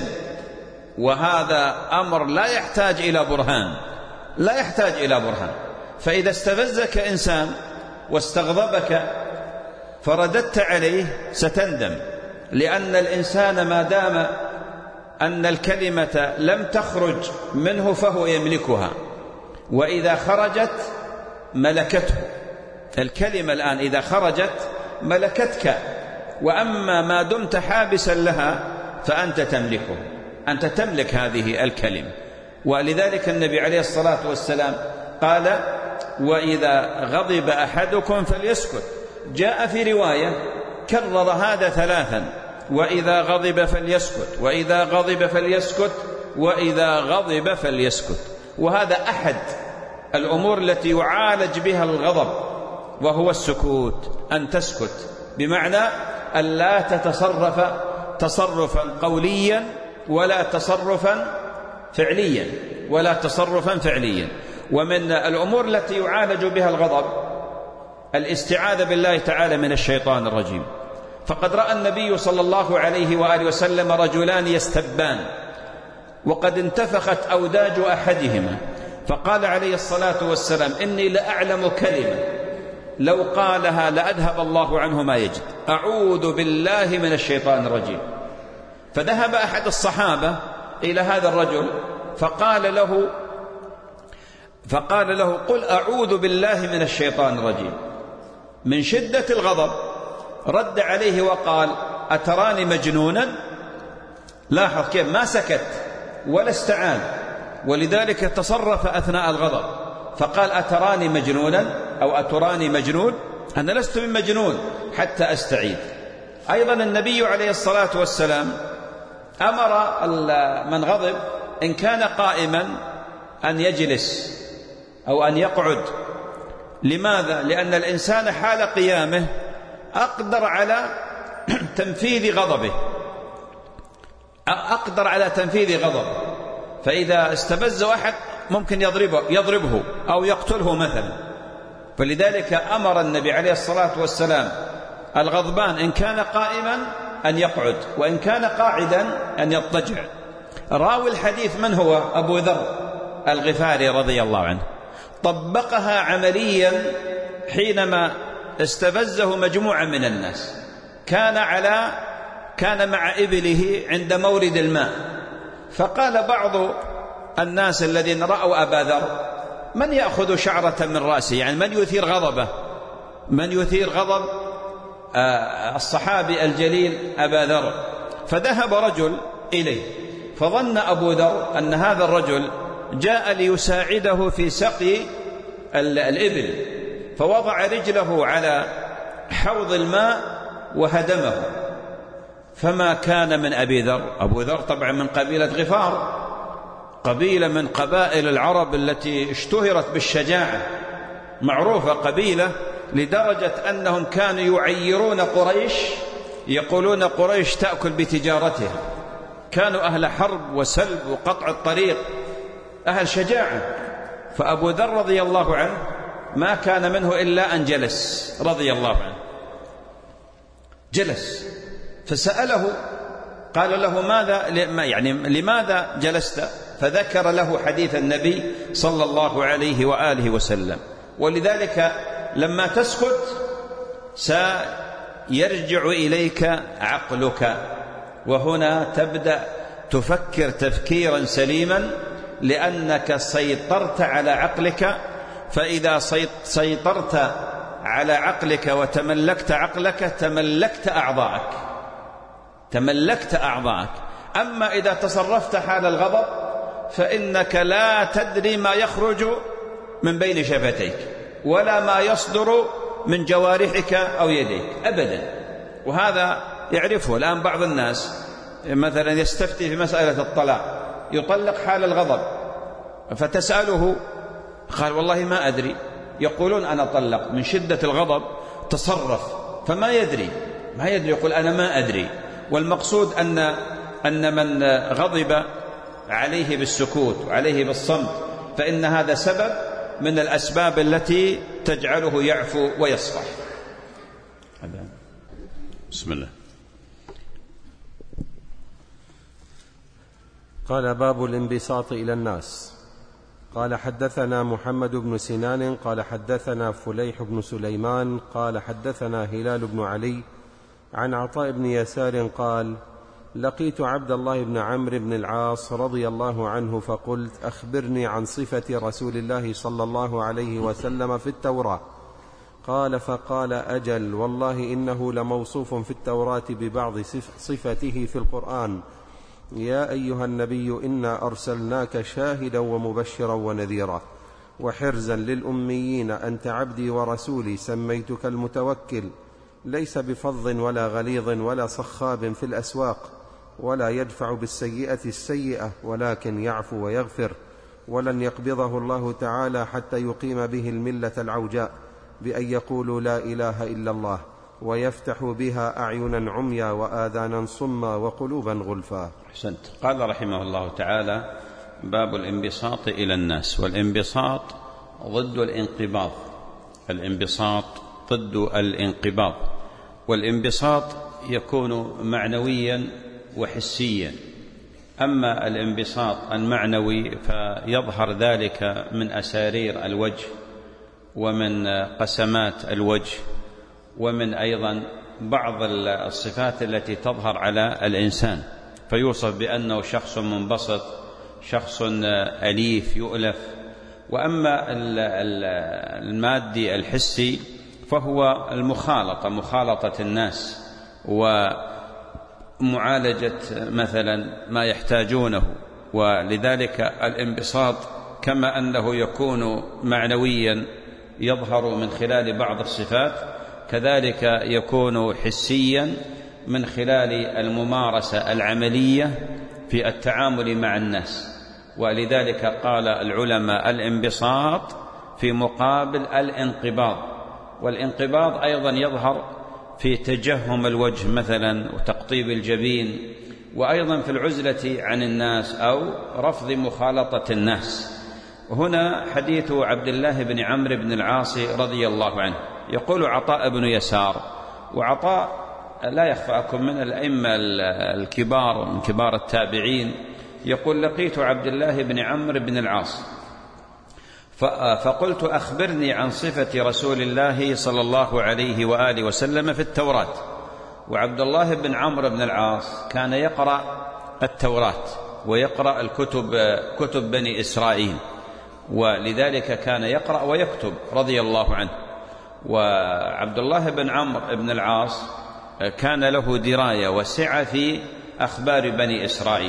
Speaker 2: وهذا أمر لا يحتاج إلى برهان، لا يحتاج إلى برهان. فإذا استفزك إنسان واستغضبك فرددت عليه ستندم، لأن الإنسان ما دام أن الكلمة لم تخرج منه فهو يملكها، وإذا خرجت ملكته. الكلمة الآن إذا خرجت ملكتك، وأما ما دمت حابسا لها فأنت تملكه، أنت تملك هذه الكلمة. ولذلك النبي عليه الصلاة والسلام قال: وإذا غضب أحدكم فليسكت. جاء في رواية كرر هذا ثلاثا: وإذا غضب فليسكت، وإذا غضب فليسكت، وإذا غضب فليسكت. وهذا أحد الأمور التي يعالج بها الغضب، وهو السكوت، أن تسكت، بمعنى أن لا تتصرف تصرفا قوليا ولا تصرفا فعليا ولا تصرفا فعليا. ومن الأمور التي يعالج بها الغضب الاستعاذة بالله تعالى من الشيطان الرجيم. فقد رأى النبي صلى الله عليه وآله وسلم رجلان يستبان وقد انتفخت أوداج أحدهما، فقال عليه الصلاة والسلام: إني لأعلم كلمة لو قالها لأذهب الله عنه ما يجد، أعوذ بالله من الشيطان الرجيم. فذهب أحد الصحابة إلى هذا الرجل فقال له فقال له قل أعوذ بالله من الشيطان الرجيم. من شدة الغضب رد عليه وقال: أتراني مجنونا؟ لاحظ كيف ما سكت ولا استعان، ولذلك تصرف أثناء الغضب فقال: أتراني مجنونا أو أتراني مجنون؟ أنا لست من مجنون حتى أستعيذ. أيضا النبي عليه الصلاة والسلام أمر من غضب إن كان قائما أن يجلس أو أن يقعد. لماذا؟ لأن الإنسان حال قيامه أقدر على تنفيذ غضبه، أقدر على تنفيذ غضبه. فإذا استفز أحد ممكن يضربه, يضربه أو يقتله مثلا. فلذلك أمر النبي عليه الصلاة والسلام الغضبان إن كان قائما أن يقعد، وإن كان قاعدا أن يضطجع. راوي الحديث من هو؟ أبو ذر الغفاري رضي الله عنه، طبقها عمليا حينما استفزه مجموعة من الناس. كان على كان مع إبله عند مورد الماء، فقال بعض الناس الذين رأوا أبا ذر: من يأخذ شعرة من رأسه؟ يعني من يثير غضبه، من يثير غضب الصحابي الجليل أبا ذر. فذهب رجل إليه، فظن أبو ذر أن هذا الرجل جاء ليساعده في سقي الإبل، فوضع رجله على حوض الماء وهدمه، فما كان من أبي ذر. أبو ذر طبعا من قبيلة غفار، قبيلة من قبائل العرب التي اشتهرت بالشجاعة، معروفة قبيلة لدرجة أنهم كانوا يعيرون قريش، يقولون قريش تأكل بتجارتها، كانوا أهل حرب وسلب وقطع الطريق، أهل شجاعة. فأبو ذر رضي الله عنه ما كان منه إلا أن جلس رضي الله عنه، جلس فسأله، قال له: ماذا يعني لماذا جلست؟ فذكر له حديث النبي صلى الله عليه وآله وسلم. ولذلك لما تسكت سيرجع إليك عقلك، وهنا تبدأ تفكر تفكيرا سليما، لأنك سيطرت على عقلك. فإذا سيطرت على عقلك وتملكت عقلك تملكت أعضاءك، تملكت أعضاءك. أما إذا تصرفت حال الغضب فإنك لا تدري ما يخرج من بين شفتيك ولا ما يصدر من جوارحك أو يديك أبدا. وهذا يعرفه الآن بعض الناس، مثلا يستفتي في مسألة الطلاق، يطلق حال الغضب، فتسأله قال: والله ما أدري. يقولون: أنا طلق، من شدة الغضب تصرف، فما يدري ما يدري يقول أنا ما أدري. والمقصود أن أن من غضب عليه بالسكوت وعليه بالصمت فإن هذا سبب من الأسباب التي تجعله يعفو ويصفح. بسم الله.
Speaker 3: قال: باب الانبساط إلى الناس. قال: حدثنا محمد بن سنان قال حدثنا فليح بن سليمان قال حدثنا هلال بن علي عن عطاء بن يسار قال: لقيت عبد الله بن عمرو بن العاص رضي الله عنه فقلت: أخبرني عن صفة رسول الله صلى الله عليه وسلم في التوراة. قال: فقال: أجل، والله إنه لموصوف في التوراة ببعض صفته في القرآن: يا أيها النبي إنا أرسلناك شاهدا ومبشرا ونذيرا وحرزا للأميين، أنت عبدي ورسولي، سميتك المتوكل، ليس بفظ ولا غليظ ولا صخاب في الأسواق، ولا يدفع بالسيئة السيئة، ولكن يعفو ويغفر، ولن يقبضه الله تعالى حتى يقيم به الملة العوجاء بأن يقولوا لا إله إلا الله، ويفتح بها أعينا عميا وآذانا صما وقلوبا غلفا.
Speaker 2: أحسنت. قال رحمه الله تعالى: باب الانبساط إلى الناس. والانبساط ضد الانقباض، الانبساط ضد الانقباض. والانبساط يكون معنويا وحسيا. أما الانبساط المعنوي فيظهر ذلك من أسارير الوجه ومن قسمات الوجه ومن أيضا بعض الصفات التي تظهر على الإنسان، فيوصف بأنه شخص منبسط، شخص أليف يؤلف. وأما المادي الحسي فهو المخالطة، مخالطة الناس ومعالجة مثلا ما يحتاجونه. ولذلك الانبساط كما أنه يكون معنويا يظهر من خلال بعض الصفات، كذلك يكون حسيا من خلال الممارسة العملية في التعامل مع الناس. ولذلك قال العلماء: الانبساط في مقابل الانقباض. والانقباض أيضا يظهر في تجهم الوجه مثلا وتقطيب الجبين، وأيضا في العزلة عن الناس أو رفض مخالطة الناس. هنا حديث عبد الله بن عمرو بن العاص رضي الله عنه. يقول عطاء بن يسار، وعطاء لا يخفاكم من الأئمة الكبار من كبار التابعين، يقول: لقيت عبد الله بن عمرو بن العاص فقلت: أخبرني عن صفة رسول الله صلى الله عليه وآله وسلم في التوراة. وعبد الله بن عمرو بن العاص كان يقرأ التوراة ويقرأ الكتب كتب بني إسرائيل، ولذلك كان يقرأ ويكتب رضي الله عنه. وعبد الله بن عمرو بن العاص كان له دراية وسعة في أخبار بني إسرائيل.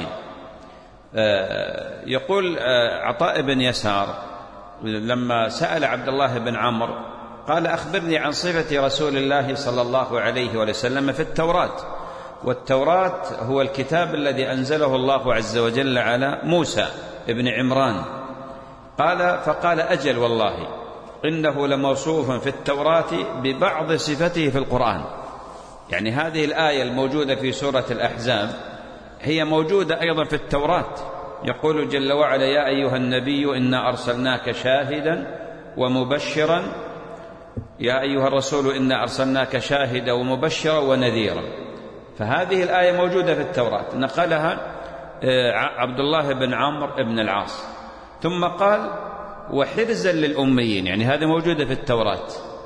Speaker 2: يقول عطاء بن يسار لما سأل عبد الله بن عمرو قال: أخبرني عن صفة رسول الله صلى الله عليه وسلم في التوراة. والتوراة هو الكتاب الذي أنزله الله عز وجل على موسى ابن عمران. قال فقال: أجل والله إنه لموصوف في التوراة ببعض صفته في القرآن. يعني هذه الآية الموجودة في سورة الأحزاب هي موجودة أيضا في التوراة. يقول جل وعلا: يا أيها النبي إنا أرسلناك شاهدا ومبشرا يا أيها الرسول إنا أرسلناك شاهدا ومبشرا ونذيرا. فهذه الآية موجودة في التوراة، نقلها عبد الله بن عمرو بن العاص. ثم قال: وحرزا للأميين، يعني هذه موجودة في التوراة،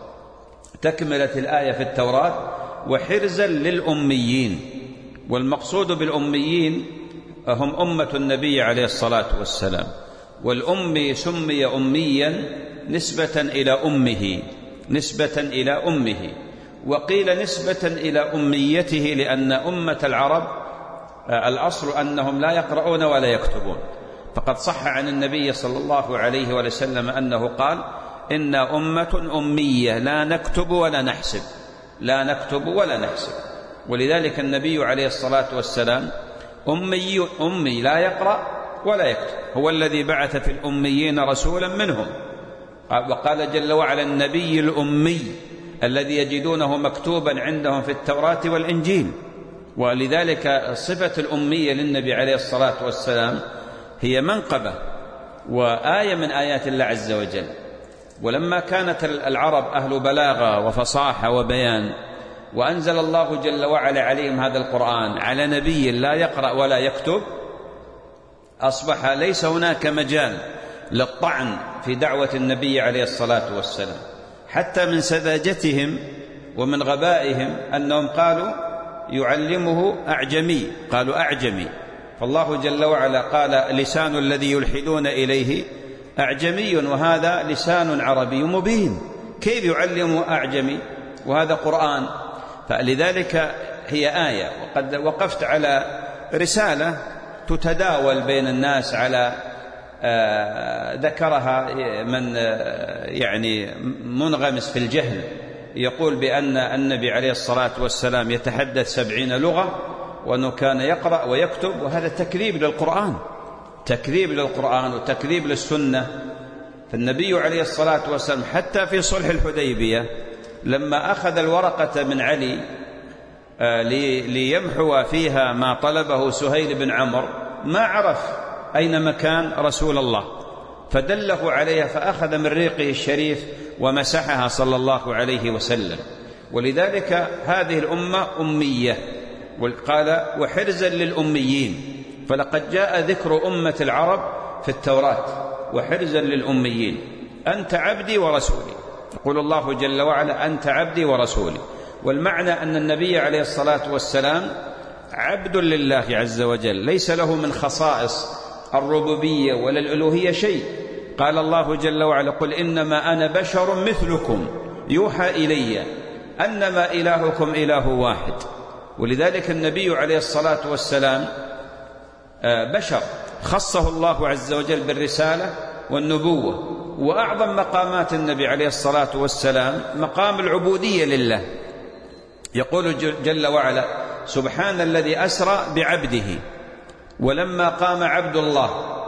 Speaker 2: تكملة الآية في التوراة: وحرزا للأميين. والمقصود بالأميين هم أمة النبي عليه الصلاة والسلام. والأمي سمي أميا نسبة إلى أمه نسبة إلى أمه وقيل نسبة إلى أميته، لأن أمة العرب الأصل أنهم لا يقرؤون ولا يكتبون. فقد صح عن النبي صلى الله عليه وسلم أنه قال: إنا أمة أمية لا نكتب ولا نحسب لا نكتب ولا نحسب. ولذلك النبي عليه الصلاة والسلام أمي أمي لا يقرأ ولا يكتب، هو الذي بعث في الأميين رسولا منهم. وقال جل وعلا: النبي الأمي الذي يجدونه مكتوبا عندهم في التوراة والإنجيل. ولذلك صفة الأمية للنبي عليه الصلاة والسلام هي منقبة وآية من آيات الله عز وجل. ولما كانت العرب أهل بلاغة وفصاحة وبيان، وأنزل الله جل وعلا عليهم هذا القرآن على نبي لا يقرأ ولا يكتب، أصبح ليس هناك مجال للطعن في دعوة النبي عليه الصلاة والسلام، حتى من سذاجتهم ومن غبائهم أنهم قالوا يعلمه أعجمي، قالوا أعجمي. فالله جل وعلا قال: لسان الذي يلحدون إليه أعجمي وهذا لسان عربي مبين، كيف يعلم أعجمي وهذا قرآن؟ فلذلك هي آية. وقد وقفت على رسالة تتداول بين الناس على آه ذكرها من آه يعني منغمس في الجهل، يقول بأن النبي عليه الصلاة والسلام يتحدث سبعين لغة وأنه كان يقرأ ويكتب، وهذا تكذيب للقرآن تكذيب للقرآن وتكذيب للسنة. فالنبي عليه الصلاة والسلام حتى في صلح الحديبية لما أخذ الورقة من علي آه ليمحو فيها ما طلبه سهيل بن عمرو، ما عرف أين مكان رسول الله، فدله عليها فأخذ من ريقه الشريف ومسحها صلى الله عليه وسلم. ولذلك هذه الأمة أمية. وقال: وحرزا للأميين. فلقد جاء ذكر أمة العرب في التوراة: وحرزا للأميين، أنت عبدي ورسولي. يقول الله جل وعلا: أنت عبدي ورسولي. والمعنى أن النبي عليه الصلاة والسلام عبد لله عز وجل، ليس له من خصائص الربوبية ولا الألوهية شيء. قال الله جل وعلا: قل إنما أنا بشر مثلكم يوحى إلي أنما إلهكم إله واحد. ولذلك النبي عليه الصلاة والسلام بشر خصه الله عز وجل بالرسالة والنبوة. وأعظم مقامات النبي عليه الصلاة والسلام مقام العبودية لله. يقول جل وعلا: سبحان الذي أسرى بعبده. ولما قام عبد الله،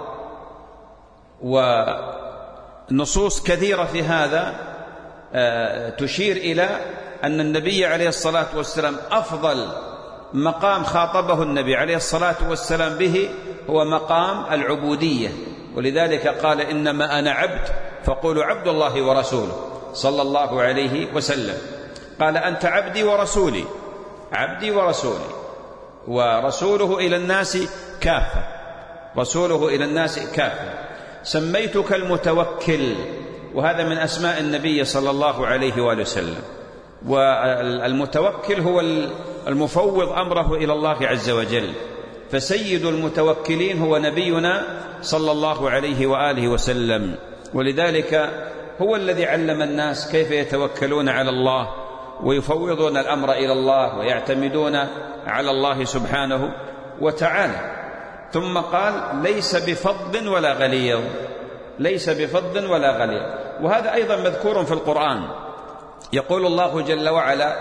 Speaker 2: ونصوص كثيرة في هذا تشير إلى أن النبي عليه الصلاة والسلام أفضل مقام خاطبه النبي عليه الصلاة والسلام به هو مقام العبودية. ولذلك قال: إنما أنا عبد فقولوا عبد الله ورسوله صلى الله عليه وسلم. قال: أنت عبدي ورسولي، عبدي ورسولي، ورسوله إلى الناس كافة، رسوله إلى الناس كافة. سميتك المتوكل، وهذا من أسماء النبي صلى الله عليه وآله وسلم. والمتوكل هو المفوض أمره إلى الله عز وجل. فسيد المتوكلين هو نبينا صلى الله عليه وآله وسلم، ولذلك هو الذي علم الناس كيف يتوكلون على الله ويفوضون الأمر إلى الله ويعتمدون على الله سبحانه وتعالى. ثم قال ليس بفظ ولا غليظ، ليس بفظ ولا غليظ. وهذا أيضا مذكور في القرآن، يقول الله جل وعلا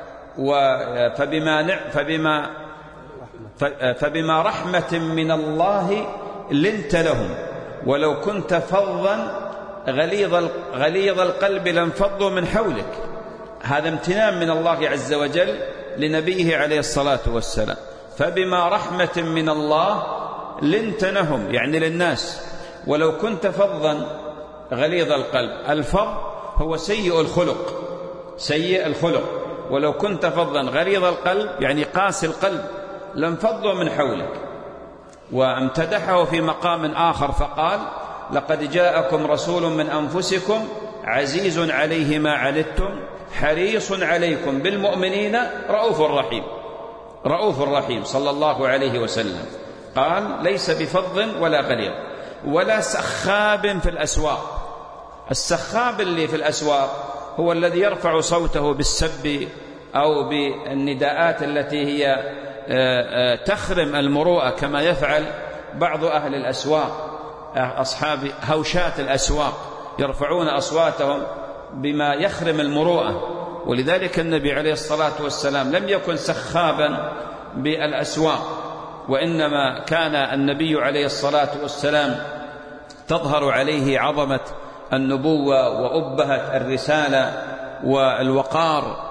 Speaker 2: فبما, فبما, فبما رحمة من الله لنت لهم ولو كنت فظا غليظ غليظ القلب لانفضوا من حولك. هذا امتنان من الله عز وجل لنبيه عليه الصلاة والسلام. فبما رحمة من الله لنت لهم، يعني للناس، ولو كنت فظا غليظ القلب. الفظ هو سيء الخلق، سيء الخلق. ولو كنت فظا غليظ القلب يعني قاسي القلب لانفضوا من حولك. وامتدحه في مقام آخر فقال لقد جاءكم رسول من أنفسكم عزيز عليه ما عنتم حريص عليكم بالمؤمنين رؤوف رحيم، رؤوف رحيم صلى الله عليه وسلم. قال ليس بفظ ولا غليظ ولا سخاب في الأسواق. السخاب اللي في الأسواق هو الذي يرفع صوته بالسب أو بالنداءات التي هي تخرم المروءة، كما يفعل بعض أهل الأسواق، أصحاب هوشات الأسواق يرفعون أصواتهم بما يخرم المروءة. ولذلك النبي عليه الصلاة والسلام لم يكن سخابا بالأسواق، وإنما كان النبي عليه الصلاة والسلام تظهر عليه عظمة النبوة وأبهة الرسالة والوقار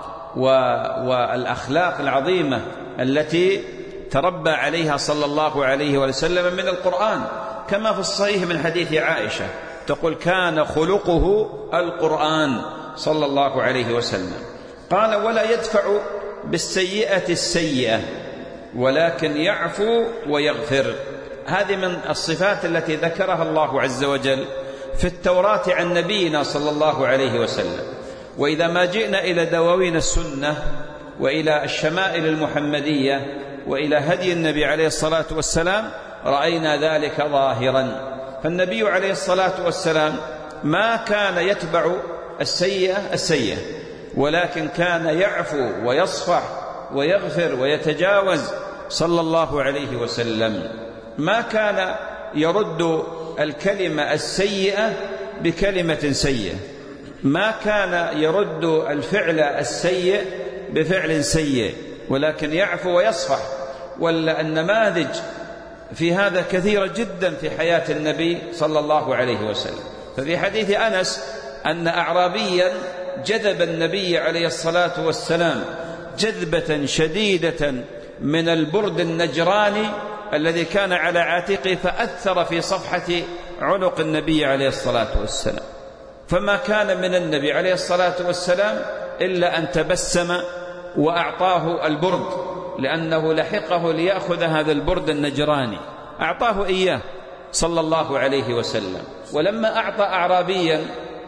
Speaker 2: والأخلاق العظيمة التي تربى عليها صلى الله عليه وسلم من القرآن، كما في الصحيح من حديث عائشة تقول كان خلقه القرآن صلى الله عليه وسلم. قال ولا يدفع بالسيئة السيئة ولكن يعفو ويغفر. هذه من الصفات التي ذكرها الله عز وجل في التوراة عن نبينا صلى الله عليه وسلم. وإذا ما جئنا إلى دواوين السنة وإلى الشمائل المحمدية وإلى هدي النبي عليه الصلاة والسلام رأينا ذلك ظاهرا. فالنبي عليه الصلاة والسلام ما كان يتبع السيئة السيئة، ولكن كان يعفو ويصفح ويغفر ويتجاوز صلى الله عليه وسلم. ما كان يرد الكلمة السيئة بكلمة سيئة، ما كان يرد الفعل السيء بفعل سيء، ولكن يعفو ويصفح. والنماذج في هذا كثيرة جدا في حياة النبي صلى الله عليه وسلم. ففي حديث أنس أن أعرابيا جذب النبي عليه الصلاة والسلام جذبة شديدة من البرد النجراني الذي كان على عاتقه، فأثر في صفحة عنق النبي عليه الصلاة والسلام. فما كان من النبي عليه الصلاة والسلام إلا أن تبسم وأعطاه البرد، لأنه لحقه ليأخذ هذا البرد النجراني، أعطاه إياه صلى الله عليه وسلم. ولما أعطى أعرابيا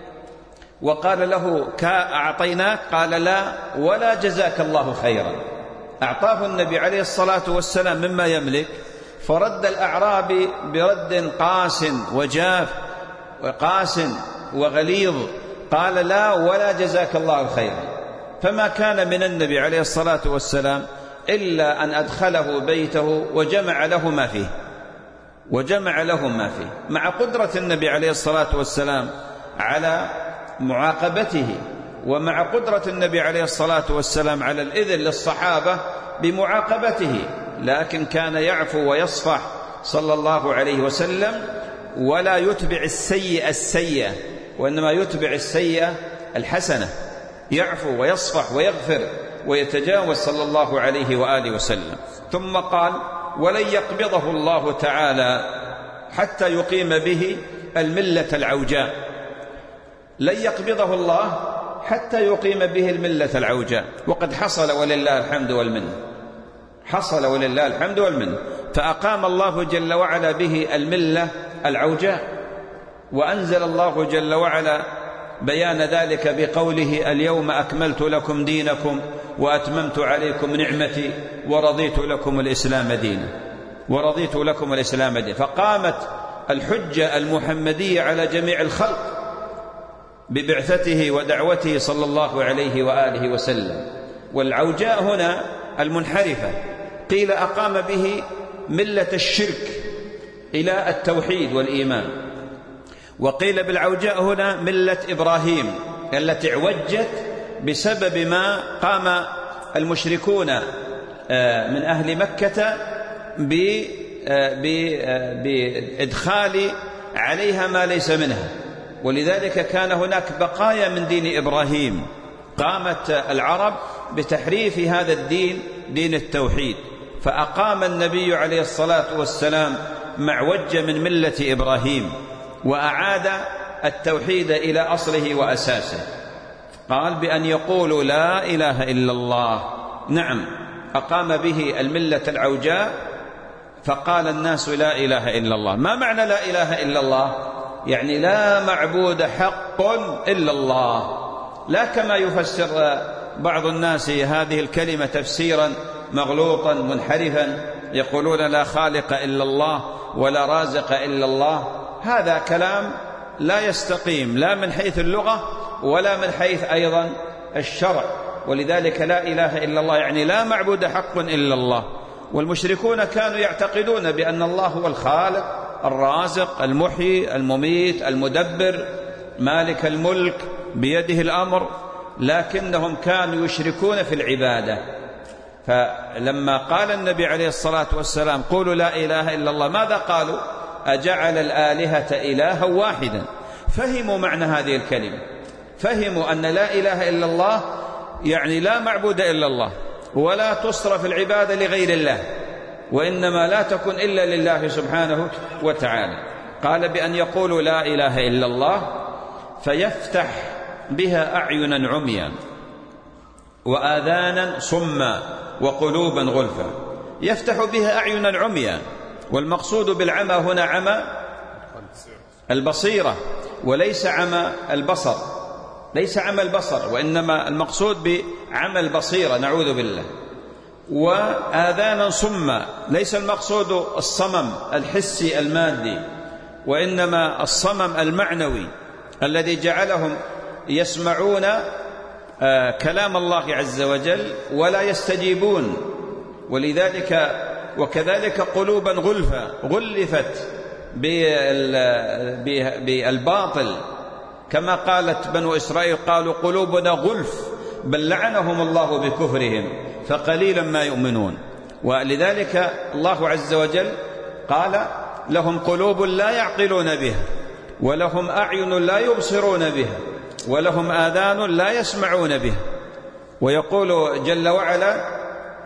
Speaker 2: وقال له كا أعطيناك، قال لا ولا جزاك الله خيرا. أعطاه النبي عليه الصلاة والسلام مما يملك، فرد الأعرابي برد قاس وجاف وقاس وغليظ، قال لا ولا جزاك الله خيرا. فما كان من النبي عليه الصلاة والسلام إلا أن أدخله بيته وجمع له ما فيه، وجمع له ما فيه، مع قدرة النبي عليه الصلاة والسلام على معاقبته، ومع قدرة النبي عليه الصلاة والسلام على الإذن للصحابة بمعاقبته، لكن كان يعفو ويصفح صلى الله عليه وسلم، ولا يتبع السيئة السيئة، وإنما يتبع السيئة الحسنة، يعفو ويصفح ويغفر ويتجاوز صلى الله عليه وآله وسلم. ثم قال ولن يقبضه الله تعالى حتى يقيم به الملة العوجاء. لن يقبضه الله حتى يقيم به الملة العوجاء، وقد حصل ولله الحمد والمنه، حصل ولله الحمد والمنه. فأقام الله جل وعلا به الملة العوجاء، وأنزل الله جل وعلا بيان ذلك بقوله اليوم أكملت لكم دينكم وأتممت عليكم نعمتي ورضيت لكم الإسلام دينا. ورضيت لكم الإسلام دينا. فقامت الحجة المحمدية على جميع الخلق ببعثته ودعوته صلى الله عليه وآله وسلم. والعوجاء هنا المنحرفة، قيل أقام به ملة الشرك إلى التوحيد والإيمان، وقيل بالعوجاء هنا ملة إبراهيم التي اعوجت بسبب ما قام المشركون من أهل مكة بإدخال عليها ما ليس منها، ولذلك كان هناك بقايا من دين إبراهيم. قامت العرب بتحريف هذا الدين، دين التوحيد، فأقام النبي عليه الصلاة والسلام معوج من ملة إبراهيم وأعاد التوحيد إلى أصله وأساسه. قال بأن يقولوا لا إله إلا الله. نعم، أقام به الملة العوجاء، فقال الناس لا إله إلا الله. ما معنى لا إله إلا الله؟ يعني لا معبود حق إلا الله، لا كما يفسر بعض الناس هذه الكلمة تفسيرا مغلوطا منحرفا، يقولون لا خالق إلا الله ولا رازق إلا الله. هذا كلام لا يستقيم لا من حيث اللغة ولا من حيث أيضا الشرع. ولذلك لا إله إلا الله يعني لا معبود حق إلا الله. والمشركون كانوا يعتقدون بأن الله هو الخالق الرازق المحيي المميت المدبر مالك الملك بيده الأمر، لكنهم كانوا يشركون في العبادة. فلما قال النبي عليه الصلاة والسلام قولوا لا إله إلا الله، ماذا قالوا؟ أجعل الآلهة إلها واحدا. فهموا معنى هذه الكلمة، فهموا أن لا إله إلا الله يعني لا معبود إلا الله، ولا تصرف العبادة لغير الله، وإنما لا تكن إلا لله سبحانه وتعالى. قال بأن يقولوا لا إله إلا الله فيفتح بها أعينا عميا وآذانا صما وقلوبا غلفا. يفتح بها أعينا عميا، والمقصود بالعمى هنا عمى البصيرة وليس عمى البصر، ليس عمى البصر، وإنما المقصود بعمى البصيرة نعوذ بالله. وآذانا صما، ليس المقصود الصمم الحسي المادي، وإنما الصمم المعنوي الذي جعلهم يسمعون آه كلام الله عز وجل ولا يستجيبون. ولذلك وكذلك قلوبا غلفة، غلفت بالباطل، كما قالت بنو إسرائيل قالوا قلوبنا غلف بل لعنهم الله بكفرهم فقليلا ما يؤمنون. ولذلك الله عز وجل قال لهم قلوب لا يعقلون بها، ولهم أعين لا يبصرون بها، ولهم آذان لا يسمعون بها. ويقول جل وعلا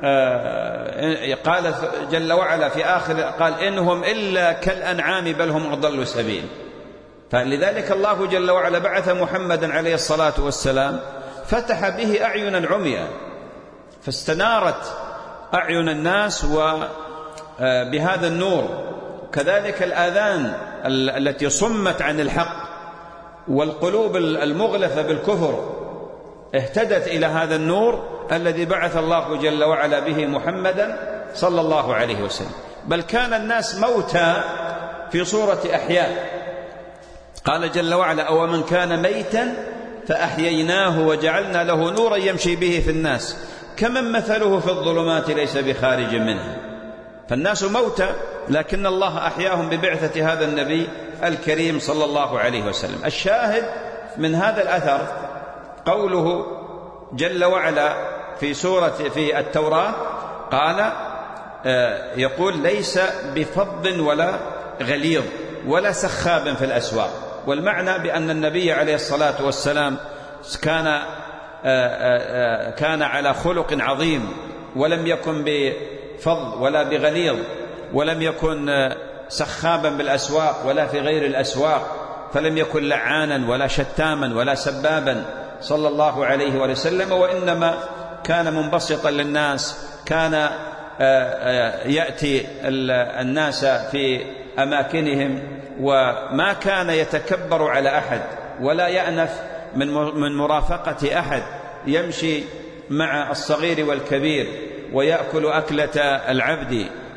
Speaker 2: قال جل وعلا في آخر قال إنهم إلا كالأنعام بل هم أضل سبيل. فلذلك الله جل وعلا بعث محمدا عليه الصلاة والسلام فتح به أعينا عميا، فاستنارت أعين الناس وبهذا النور. كذلك الآذان التي صمت عن الحق والقلوب المغلفة بالكفر اهتدت إلى هذا النور الذي بعث الله جل وعلا به محمدا صلى الله عليه وسلم. بل كان الناس موتى في صورة أحياء. قال جل وعلا أو من كان ميتا فأحييناه وجعلنا له نورا يمشي به في الناس كمن مثله في الظلمات ليس بخارج منها. فالناس موتى لكن الله أحياهم ببعثة هذا النبي الكريم صلى الله عليه وسلم. الشاهد من هذا الأثر قوله جل وعلا في سورة في التوراة قال يقول ليس بفظ ولا غليظ ولا سخاب في الأسواق. والمعنى بأن النبي عليه الصلاة والسلام كان كان على خلق عظيم، ولم يكن بفظ ولا بغليظ، ولم يكن سخابا بالأسواق ولا في غير الأسواق، فلم يكن لعانا ولا شتاما ولا سبابا صلى الله عليه وسلم، وإنما كان منبسطا للناس، كان يأتي الناس في أماكنهم، وما كان يتكبر على أحد ولا يأنف من مرافقة أحد، يمشي مع الصغير والكبير ويأكل أكلة العبد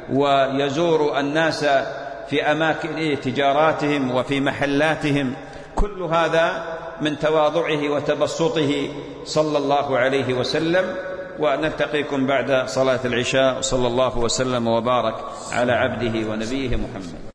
Speaker 2: ويزور الناس في أماكن تجاراتهم وفي محلاتهم. كل هذا من تواضعه وتبسطه صلى الله عليه وسلم. ونلتقيكم بعد صلاة العشاء، صلى الله وسلم وبارك على عبده ونبيه محمد.